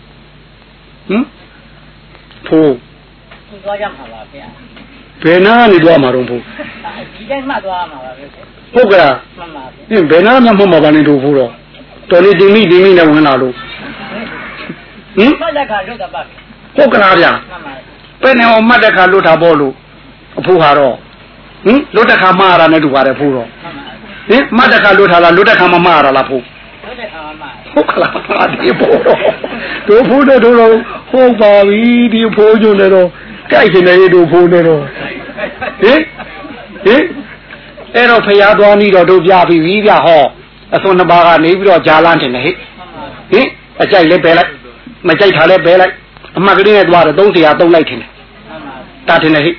Speaker 2: ဖိုး
Speaker 3: သွားကြမှာပါဗျာ
Speaker 2: ဘယ်နာနေသွားမှာတော့ဖိုး
Speaker 3: ဒီတိုင်းမှသွားမှာပါဗျာ
Speaker 2: ဟုတ်ကလား
Speaker 3: မှန်ပါဗျာ
Speaker 2: ဘယ်နာမှမပါနဲ့တို့ဖိုးတော့တော်လေးတင်မိနဲ့ဝင်လာလို့
Speaker 3: မှတ်တဲ့ခါလွတ်တာပါ
Speaker 2: ဟုတ်ကလားဗျာ
Speaker 3: မှန်ပါ
Speaker 2: ဘယ်နဲ့ဟောမှတ်တဲ့ခါလွတ်တာပေါ့လို့အဖိုးဟာတော့လွတ်တဲ့ခါမှားရတာနဲ့တူပါတယ်ဖိုးတော့မှတ်တဲ့ခါလွတ်ထားလားလွတ်တဲ့ခါမမှားရလားဖိုး
Speaker 3: လွတ်တဲ့ခါမှာ
Speaker 2: ဟုတ်ကလားဒီဖိုးတော့တို့ဖိုးတို့ဟုတ်ပါပြီဒီဖိုးကျုံနေတော့ကြိုက်နေတယ်တို့ဖိုးနေတော့အဲ့တော့ဖျားသွားပြီးတော့တို့ပြပြီဗျာဟောအစွန်နှစ်ပါးကနေပြီးတော့ဂျာလန်းတင်တယ်အကြိုက်လဲပဲလိုက်မကြိုက်ထားလဲပဲလိုက်အမှတ်ကလေးနဲ့သွားတယ်300 3လိုက်ထင်တယ်တာထင်တယ်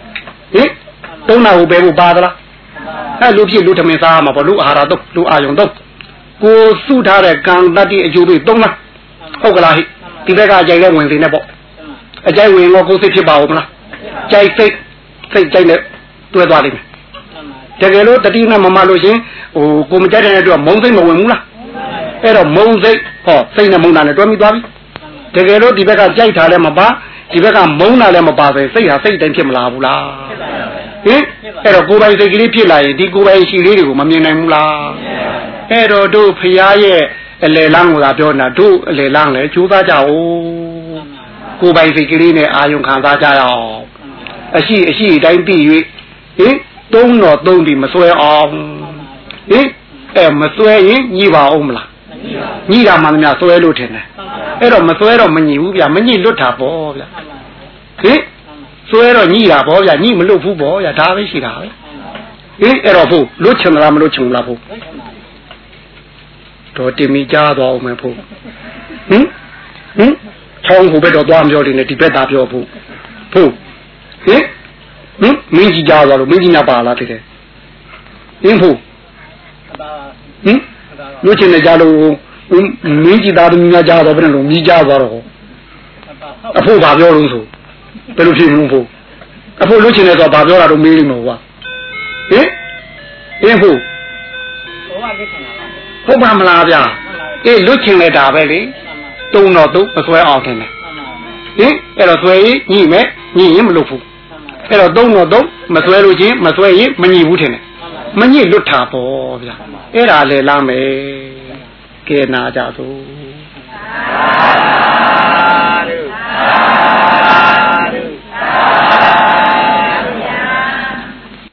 Speaker 2: 3နာကိုပဲဖို့ပါသလားအဲ့လူဖြစ်လူထမင်းစားမှာပေါ့လူအာဟာရတော့လူအာယုံတော့ကိုစုထားတဲ့ကံတတ္တိအကျိုးပေး3လားဟုတ်ကလားဒီဘက်ကအကြိုက်လဲဝင်နေပေါ့အကြိုက်ဝင်တော့ကိုယ်စိတ်ဖြစ်ပါဦးမလားကြိုက်စိတ်ကြိုက်နဲ့တွဲသွားလိမ့်မယ်တကယ်လို့တတိနဲ့မမလို့ရှင်ဟိုကိုမကြိုက်တဲ့အတွက်မုံစိတ်မဝင်ဘူးလားအဲ့တော့မုံစိတ်ဟောစိတ်နဲ့မုံတာနဲ့တွဲမိသွားပြီတကယ်လို့ဒီဘက်ကကြိုက်တာလည်းမပါဒီဘက်ကမုံတာလည်းမပါပဲစိတ်ဟာစိတ်တိုင်းဖြစ်မလာဘူးလားအဲ့တော့ကိုယ်ပိုင်စိတ်ကလေးဖြစ်လာရင်ဒီကိုယ်ပိုင်ရှိလေးတွေကိုမမြင်နိုင်ဘူးလားအဲ့တော့တို့ဖရာရဲ့အလေလန်းကိုသာပြောနေတာတို့အလေလန်းလည်းကြိုးစားကြအောင်ကိုယ်ပိုင်စိတ်ကလေးနဲ့အာယုံခံစားကြရအောင်အရှိတိုင်းပြီး၍သုံးတော့သုံးပြီးမစွဲအောင်မစွဲရင်ညှိပါအောင်မလားညှိတာမှမများစွဲလို့ထင်တယ်အဲ့တော့မစွဲတော့မညှိဘူးဗျာမညှိလွတ်တာပေါ့ဗျာစွဲတော့ညှိတာပေါ့ဗျာညှိမလွတ်ဘူးပေါ့ဗျာဒါပဲရှိတာပဲအဲ့တော့ဖို့လွတ်ချင်လားမလွတ်ချင်ဘူးလားဖို့တော့တင်မိကြသွားအောင်မယ်ဖို့ချောင်းဟိုဘက်တော့သွားမပြောတယ်နဲ့ဒီဘက်သာပြောဖို့မင်းကြီးကြသွားလို့မင်းကြီးနာပါလားတဲ့ဖို့လွတ်ချင်တဲ့ကြလို့မင်းကြီးသားသမီးများကြတော့ဘယ်လိုမြည်ကြသွားတော့အဖို့ဘာပြောလို့ဆိုဘယ်လိုဖြစ်လို့ဖို့အဖို့လွတ်ချင်တယ်ဆိုတော့ဘာပြောတာတော့မေးလိမ့်မယ်ကွာဖို့ဟုတ်ပါမလားဗျာလွတ်ချင်နေတာပဲလေတုံတော့သူမဆွဲအောင်တင်တယ်အဲ့တော့ဆွဲရင်ညှိမယ်ညှိရင်မလွတ်ဘူးအဲ့တော့တုံတော့မဆွဲလို့ချင်းမဆွဲရင်မညှိဘူးထင်တယ်မညှိလွတ်တာပေါ့ဗျာအဲ့ဒါလေလားမယ်ကဲနာကြသို့